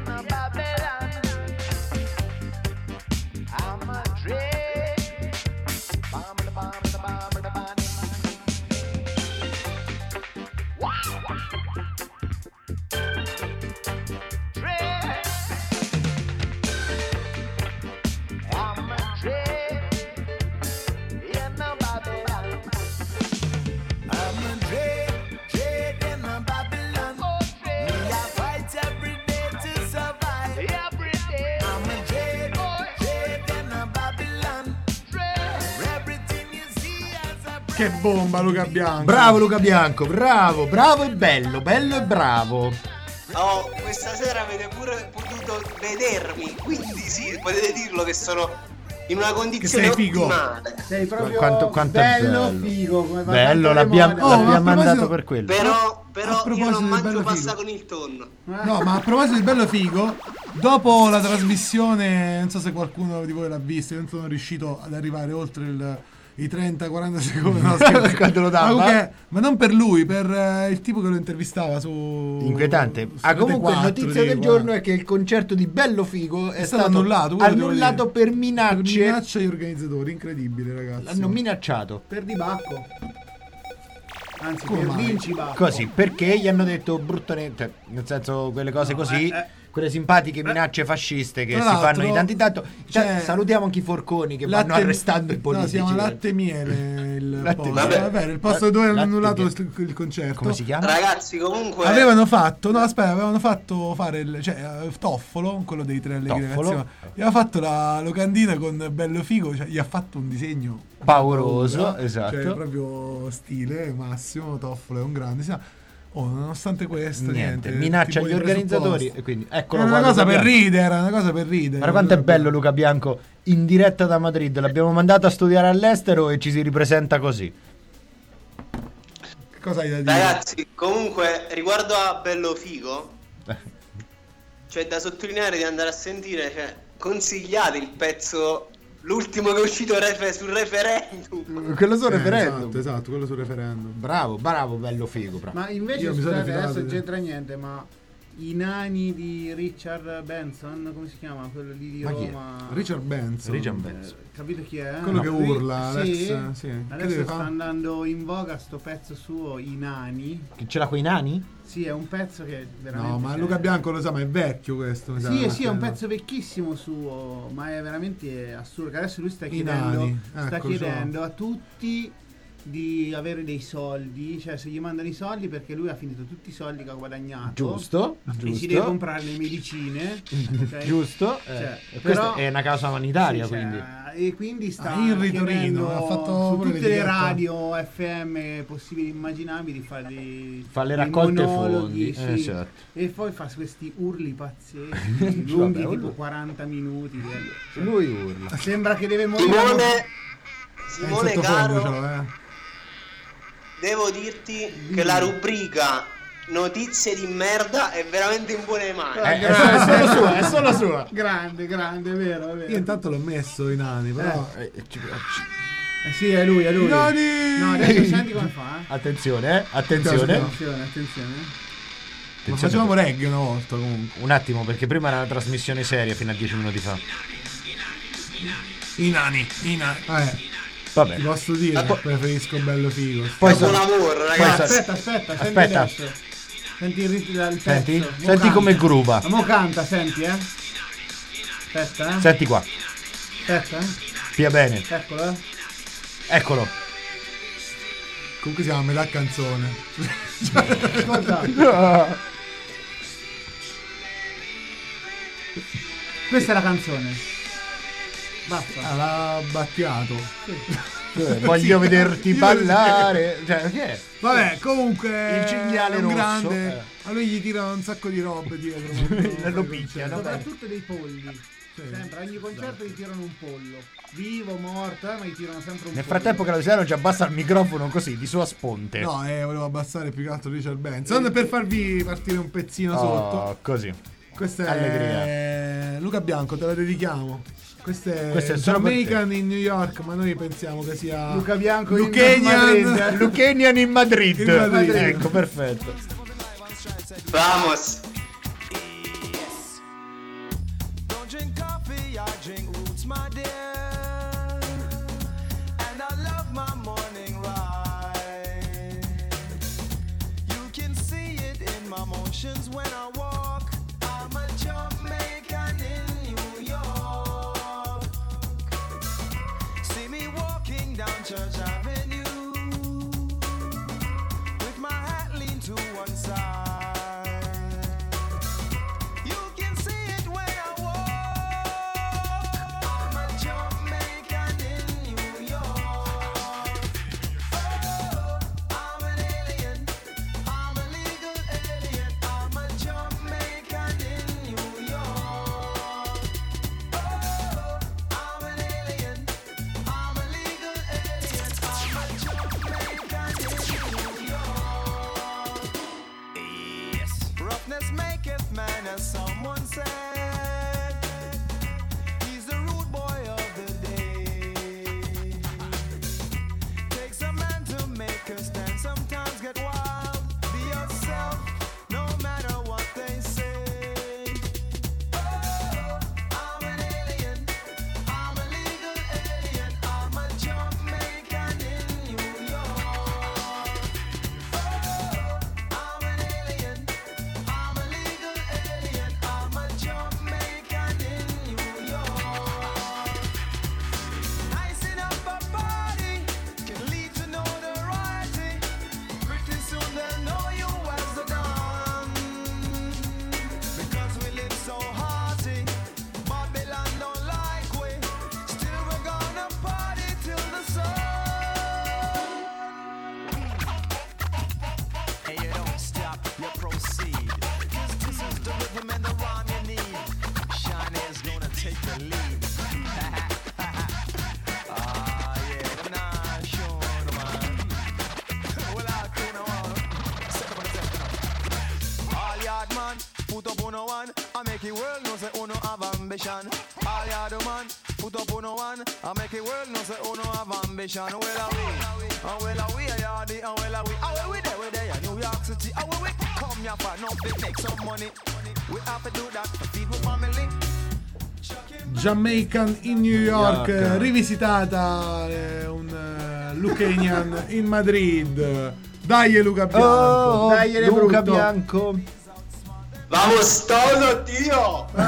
a Babylon. I'm a dread. Bomb the bomb the bomb the bomb. Dread. I'm a dread in a Babylon. I'm a dread, dread in a Babylon. Oh, dread. Me a fight every day to survive. Every day. I'm a dread, oh, dread in a Babylon. Dread. Everything you see as a breath. Che bomba Luca Bianco. Bravo Luca Bianco, bravo, bravo e bello, bello e bravo. Oh, questa sera avete pure potuto vedermi, quindi sì, potete dirlo che sono in una condizione sei figo. ottimale. Sei proprio Quanto- quanto è bello, bello. figo. Come va Bello, tanto l'abbiamo, di moda. Oh, ma a l'abbiamo mandato proposito- per quello. Però, A però io proposito non del mangio bello pasta figo. con il tonno. No, ma a proposito di bello figo, dopo la trasmissione, non so se qualcuno di voi l'ha vista, io non sono riuscito ad arrivare oltre il, i trenta quaranta secondi. No, scherzo. Quando lo dava? Ma, comunque- ma non per lui, per eh, il tipo che lo intervistava su Inquietante. su Ah, Rete comunque quattro, notizia del tipo, giorno eh. è che il concerto di Bello Figo è, È stato annullato, quello devo annullato dire. per Per minacce. minaccia agli organizzatori, incredibile ragazzi. L'hanno minacciato. Per di Bacco. Anzi, Come per mai? Vinci Bacco. Così, perché gli hanno detto bruttamente, nel senso quelle cose No, così, eh, eh. quelle simpatiche minacce fasciste che Tra si l'altro, fanno di tanto in tanto. Cioè, c'è- salutiamo anche i forconi che vanno Latte- arrestando i No, politici. si chiama Latte Miele il Latte posto. Miele. Vabbè, il posto dove hanno Latte annullato Miele. il, il concerto. Come si chiama? Ragazzi, comunque Avevano fatto, no aspetta, avevano fatto fare, il, cioè eh, Toffolo, quello dei tre allegri Toffolo. ragazzi, gli aveva fatto la locandina con Bello Figo, cioè gli ha fatto un disegno Pauroso, paura, esatto. cioè proprio stile massimo. Toffolo è un grande, sì. Oh, nonostante questo Niente, niente, minaccia tipo agli i organizzatori presupposti. e quindi eccolo Era qua, una cosa Luca per Bianco. ridere, era una cosa per ridere. Guarda quanto è bello Luca Bianco in diretta da Madrid, l'abbiamo mandato a studiare all'estero e ci si ripresenta così. Che cosa hai da dire? ragazzi, comunque riguardo a Bello Figo, c'è da sottolineare di andare a sentire, cioè consigliate il pezzo, l'ultimo che è uscito refe- sul referendum. Quello sul Eh, referendum. Esatto, esatto, quello sul referendum. Bravo, bravo, bello figo, bravo. Ma invece, Io mi sono scusate, rifiutato adesso di- c'entra niente, ma i nani di Richard Benson, come si chiama? Quello lì di Ma chi è? Roma. Richard Benson. Richard Eh, Benson. capito chi è? Quello che Ri- urla, Sì, Alex, sì. Che adesso deve sta fare? andando in voga sto pezzo suo, I nani. Che ce l'ha coi nani? Sì, è un pezzo che veramente... No, ma cioè- Luca Bianco lo sa, ma è vecchio questo. mi sa, Sì, sì, è un no? pezzo vecchissimo suo, ma è veramente assurdo. Adesso lui sta I chiedendo, nani, sta ecco, chiedendo a tutti di avere dei soldi, cioè se gli mandano i soldi perché lui ha finito tutti i soldi che ha guadagnato. Giusto, E si giusto. deve comprare le medicine. ok? Giusto. eh, Cioè, e questa però- è una causa umanitaria, Sì, cioè, quindi. e quindi sta Ah, in ritorino, chiedendo ha fatto su pure tutte le l'etichetta. radio F M possibili e immaginabili di fare dei, Fa le dei raccolte monologhi, fondi, sì. esatto. E poi fa questi urli pazzeschi Vabbè, lunghi urlo. tipo quaranta minuti, cioè, Lui urla. sembra che deve morire. Simone, È in Simone sottofondo, caro, ce l'ho, eh. devo dirti che la rubrica notizie di merda è veramente in buone mani. Eh, è, è solo sua, è solo sua. Grande, grande, è vero, è vero. Io intanto l'ho messo i nani, però. Eh, ci- ci- Eh sì, è lui, è lui. I nani! No, adesso senti come fa. eh. Attenzione, eh, attenzione. Attenzione, attenzione. Ma facevamo reggae una volta comunque. Un attimo, perché prima era una trasmissione seria fino a dieci minuti fa. I nani, i nani. Eh, Vabbè. ti posso dire, preferisco bello figo. Poi Buon so- lavoro, poi ragazzi. so- Aspetta, aspetta, senti Aspetta. adesso. Senti il ritmo del pezzo. Senti? Mo Senti canta. come gruva. Mo canta, senti, eh. Aspetta, eh. Senti qua, Aspetta, eh. pia bene. Eccolo, eh. Eccolo. Comunque siamo a metà canzone. Ascolta. Questa è la canzone. Basta. Ah, l'ha battiato. Eh, Voglio Sì, vederti io- ballare. Cioè, che è? Vabbè, comunque Il cinghiale è un rosso, grande. eh. A lui gli tirano un sacco di robe dietro. Lo picchiano. Soprattutto dei polli. Sempre, ogni concerto gli tirano un pollo. Vivo, morto, eh, ma gli tirano sempre un Nel pollo. frattempo Clausiano ci abbassa il microfono così di sua sponte. No, eh, volevo abbassare più che altro Richard Benson per farvi partire un pezzino Oh, sotto. così. Questo è Allegria. Luca Bianco, te la dedichiamo. Questo è, Questo è solo per Jamaican in New York, ma noi pensiamo che sia Luca Bianco in Lucanian. Madrid. Lucanian in Madrid. In Madrid. Ecco, perfetto. Vamos. my dear, and I love my morning ride. You can see it in my motions when I walk. I'm a Jamaican in New York. See me walking down Church Avenue with my hat leaned to one side. Someone said he's the rude boy of the day. Takes a man to make a stand, sometimes get wild. Be yourself, no matter what they say. Oh, I'm an alien, I'm a legal alien, I'm a Jamaican in New York. Oh, I'm an alien, I'm a legal alien, I'm a Jamaican in New York. Nice enough a party can lead to notoriety. Pretty soon they'll know you as the Don, because we live so hearty. Babylon don't like we, still we're gonna party till the sun. And you don't stop, you proceed. Cause this is the rhythm and the rhyme you need. Shawnee's gonna take the lead. Ah, yeah, them nah sure, man. Well, I'll do no one. Set up on the set, you know. All yard man, put up on one. I make it world know say uno have ambition. All yard man, put up on one. I make it world know say uno have ambition. Well, are we? And well, are we a yardy? And well, are we? And well, we there, we there, New York City. And well, we come here for nothing, make some money. We have to do that to feed my family. Jamaican in New York, York. rivisitata, eh, un eh, Lucanian in Madrid. Dai Luca Bianco, Oh, dai Luca brutto. Bianco. Vamos todo, tío!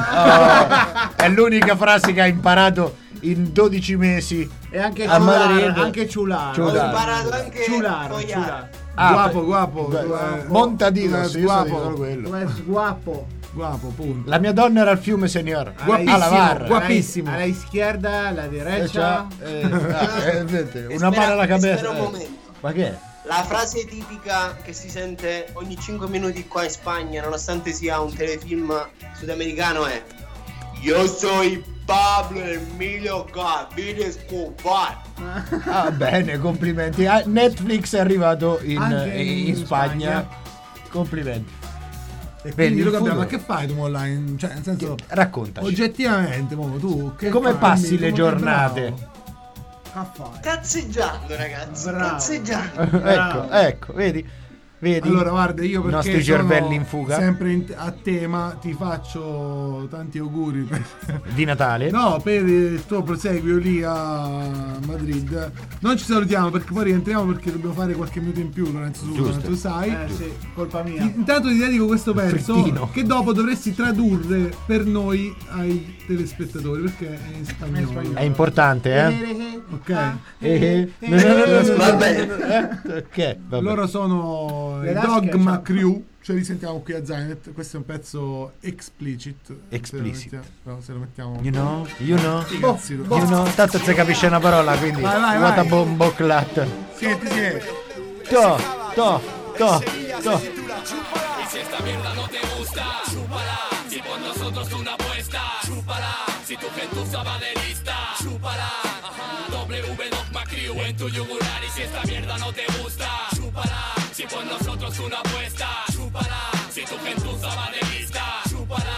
Oh, è l'unica frase che ha imparato in dodici mesi. E anche A Ciular, Madrid. anche Ciular. Ciular. Ho imparato anche Ciular, fogliare. Ciular. Ah, Guapo, guapo, beh, eh, Montadinos, eh, io so di guapo. solo quello. Tu es guapo. Guapo, punto. La mia donna era al fiume, signor. Guapissimo, A lavar. guapissimo. A la izquierda, a la derecha. Eh, ah, eh, vedete, una Espera- mano alla cabeza. espera un eh. momento. Ma che è? La frase tipica che si sente ogni cinque minuti qua in Spagna, nonostante sia un telefilm sudamericano, è: Yo soy Pablo Emilio Gaviria Escobar. Ah, bene, complimenti. Ah, Netflix è arrivato in, Anche in, in Spagna. Complimenti. E Vedi, quindi il Luca futuro. Bianco, ma che fai tu online? Cioè, nel senso, Raccontaci. oggettivamente, mo, tu che Come fai? passi Dimmi, le come- giornate? bravo. Che fai? Cazzeggiando, ragazzi. Bravo. Cazzeggiando. ecco, Bravo. ecco, vedi? Vedi? Allora, guarda, io I perché nostri sono cervelli in fuga sempre in- a tema, ti faccio tanti auguri per, di Natale. no, per il tuo proseguio lì a Madrid. Non ci salutiamo perché poi rientriamo perché dobbiamo fare qualche minuto in più, Lorenzo Zucco, Giusto. tu sai. Eh sì, colpa mia. Intanto ti dedico questo pezzo frittino. che dopo dovresti tradurre per noi ai telespettatori perché è in spagnolo. spagnolo. È importante, eh? Ok. Eh, eh. No, no, no, no, no, Vabbè. no, no, no, eh? Ok, vabbè. Loro sono Le i lasche, Dogma ciao. Crew. Ce li sentiamo qui a Zainet. Questo è un pezzo explicit. Explicit. Se lo mettiamo, no, se lo mettiamo You know, you know, Cazzi, you know, tanto si capisce una parola, quindi Vai, vai, what vai. a bombo clat. Siete, siete. To, to, to, to. Y si esta mierda no te gusta, chúpala. Si por nosotros tú no apuestas, chúpala. Si tu gentuza va de lista, chúpala. W Dogma Crew en tu yugular. Y si esta mierda no te gusta, chúpala. Si por nosotros tú no apuestas, chúpala. Si tu gentuza va de lista, chúpala.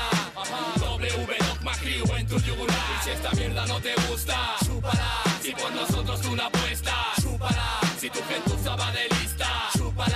W Dogma Crew en tu yugular. Y si esta mierda no te gusta, chúpala. Si por nosotros tú no apuestas, chúpala. Si tu gentuza va de lista, chúpala.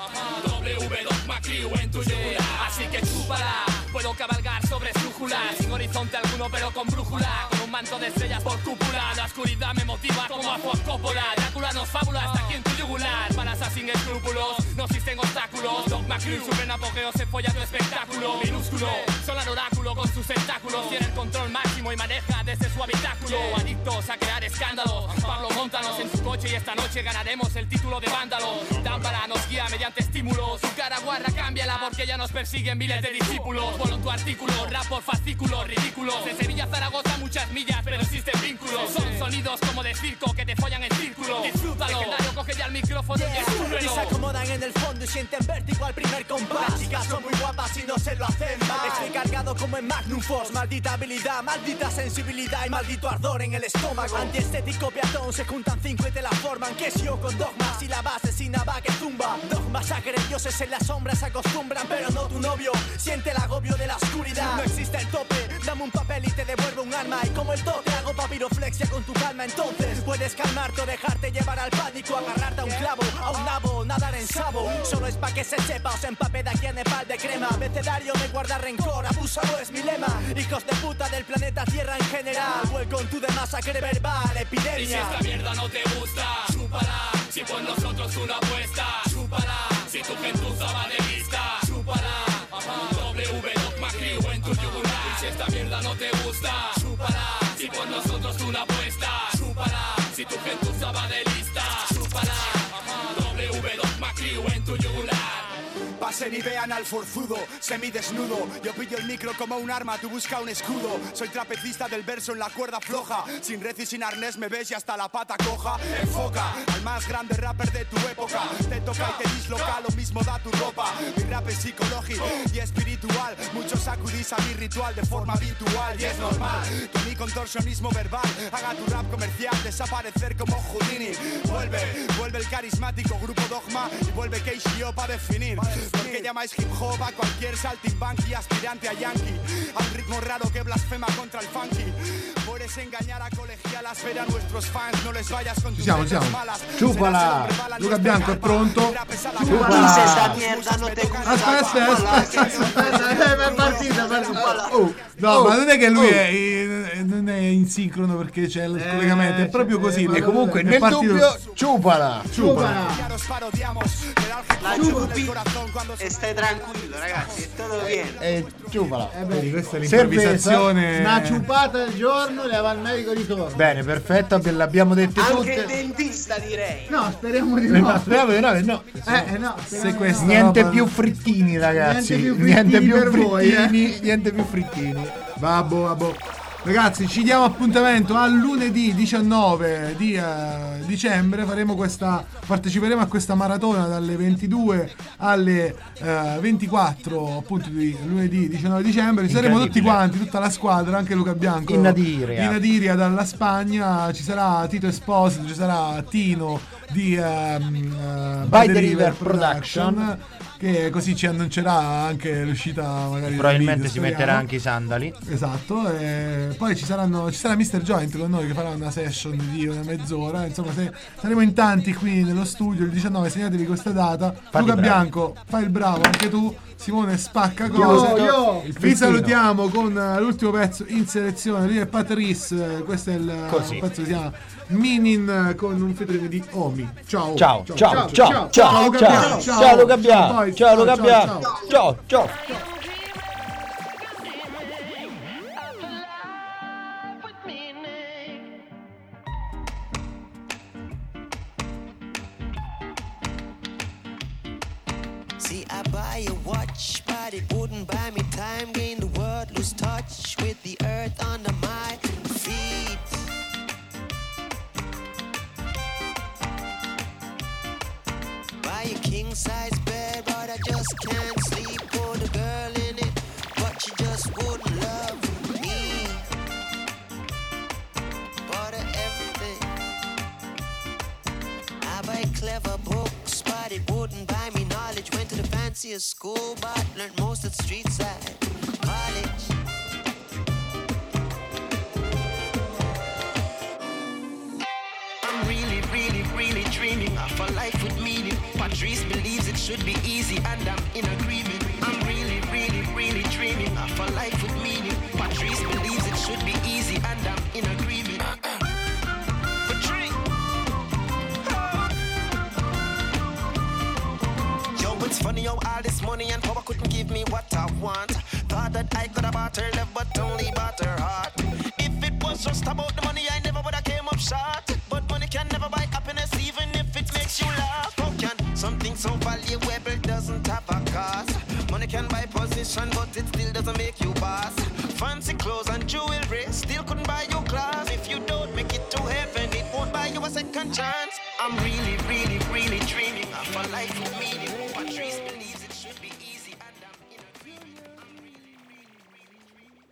W Dogma Crew en tu yugular. Así que chúpala. Puedo cabalgar sobre esdrújula, sin horizonte alguno pero con brújula. Con un manto de estrellas por cúpula. La oscuridad me motiva como a Ford Coppola. Drácula nos fábula hasta aquí en tu yugular. Para esas sin escrúpulos, no existen obstáculos. Dogma Crew, su pleno apogeo se folla tu espectáculo. Minúsculo, son el oráculo con sus tentáculos. Tiene el control máximo y maneja desde su habitáculo. Adictos a crear escándalos. Pablo, móntanos en su coche y esta noche ganaremos el título de vándalo. Dámpara nos guía mediante estímulos. Su cara guarra, cámbiala porque ya nos persiguen miles de discípulos. Polo tu artículo, rap por fascículos ridículos. De Sevilla a Zaragoza muchas millas, pero existen vínculos. Son sonidos como de circo que te follan en círculo. Disfrútalo, legendario, coge ya el micrófono y escúpelo. Y se acomodan en el fondo y sienten vértigo al primer compás. Las chicas son muy guapas y no se lo hacen mal. Estoy cargado como en Magnum Force. Maldita habilidad, maldita sensibilidad y maldito ardor en el estómago. Antiestético peatón, se juntan cinco y te la forman. Que es yo con dogmas y la base sin nada que zumba. Dogma sacre, dioses en las sombras se acostumbran, pero no tu novio. Siente el agobio de la oscuridad. No existe el tope, dame un papel y te devuelvo un alma. Y como el toque hago papiroflexia con tu calma. Entonces puedes calmarte o dejarte llevar al pánico. Agarrarte a un clavo, a un nabo, nadar en sabo. Solo es pa' que se sepa, os empape de aquí a Nepal de crema. Abecedario me guarda rencor, abusado es mi lema. Hijos de puta del planeta Tierra en general. Welcome to the masacre verbal, epidemia. Y si esta mierda no te gusta, chúpala. Si por nosotros una apuesta, chúpala. Si tu gentuza va de vista, chúpala. W Dogma Crew en tu yugular. Y si esta mierda no te gusta, chúpala. Si por nosotros una apuesta, chúpala. Si tu gentuza va de lista, chúpala. W Dogma Crew en tu yugular. Pasen y vean al forzudo, semidesnudo. Yo pillo el micro como un arma, tú busca un escudo. Soy trapecista del verso en la cuerda floja. Sin red y sin arnés me ves y hasta la pata coja. Enfoca al más grande rapper de tu época. Te toca y te disloca, lo mismo da tu ropa. Mi rap es psicológico y espiritual. Muchos acudís a mi ritual de forma habitual. Y es normal que mi contorsionismo verbal haga tu rap comercial desaparecer como Houdini. Vuelve, vuelve el carismático grupo Dogma y vuelve K C O pa' definir. Porque llamáis hip hop a cualquier saltimbanqui aspirante a yankee. A un ritmo raro que blasfema contra el funky. Puedes engañar a colegialas, ver a nuestros fans. No les vayas con tus siamo, letras siamo. malas. Ciupala. Luca Bianco è pronto. Dice sta mierda non te gusta. Aspetta, aspetta, aspetta. È partita, è partita. Oh, no, Oh, ma non è che lui oh. è, non è in sincrono perché c'è il collegamento, è proprio così. E comunque è nel partito- dubbio, ciupala. Ciupala. La ciupi e stai tranquillo, ragazzi, è tutto bene. E ciupala. Vedi, questa è Cerveza. l'improvvisazione. Una ciupata al giorno e va al medico di torno. Bene, perfetto, ve l'abbiamo dette Anche tutte. il dentista direi. No, speriamo di Eh, no. no, speriamo di no, eh, no. Eh, eh, no, Se speriamo di questa no. Niente roba- più frittini, ragazzi. Niente più Niente frittini più per voi, frittini, niente più frittini. Babbo, babbo. Ragazzi, ci diamo appuntamento a lunedì diciannove di eh, dicembre. Faremo questa, parteciperemo a questa maratona dalle ventidue alle eh, ventiquattro, appunto di lunedì diciannove dicembre. Ci saremo tutti Incredibile. quanti, tutta la squadra, anche Luca Bianco In Nadiria. in Nadiria dalla Spagna. Ci sarà Tito Esposito, ci sarà Tino di ehm, eh, By the River Production. che così ci annuncerà anche l'uscita magari del Probabilmente video, si speriamo. metterà anche i sandali. Esatto, e poi ci saranno ci sarà mister Joint con noi che farà una session di una mezz'ora. Insomma, se saremo in tanti qui nello studio il diciannove, segnatevi questa data. Fatti Luca bravi. Bianco, fai il bravo anche tu. Simone spacca cose. Io, io. Il Vi frittino. salutiamo con eh, l'ultimo pezzo in selezione. Lui è Patrice. eh, Questo è il eh, Così. un pezzo che si chiama Minin eh, con un featuring di Omi. Ciao. Ciao, ciao, ciao, ciao, Ciao, Luca ciao, Bianco. ciao Luca Bianco, Poi, ciao Luca ciao, Bianco, ciao. ciao, ciao. See, I buy a watch, but it wouldn't buy me time. Gain the world, lose touch with the earth under my feet. Buy a king size bed, but I just can't sleep. Put a girl in it, but she just wouldn't love me. Bought her everything. I buy clever books, but it wouldn't buy me knowledge. Went to the fanciest school, but learned most at street side college. I'm really, really, really dreaming of a life with meaning. Patrice believes it should be easy, and I'm in agreement. I'm really, really, really dreaming of a life with meaning. Patrice believes it should be easy, and I'm in Now all this money and power couldn't give me what I want. Thought that I could have bought her love, but only bought her heart. If it was just about the money, I never would have came up short. But money can never buy happiness, even if it makes you laugh. How can something so valuable doesn't have a cost? Money can buy position, but it still doesn't make you boss. Fancy clothes and jewelry still couldn't buy you class. If you don't make it to heaven, it won't buy you a second chance. I'm really, really, really dreaming of a life with meaning. Patrice believes it should be easy. And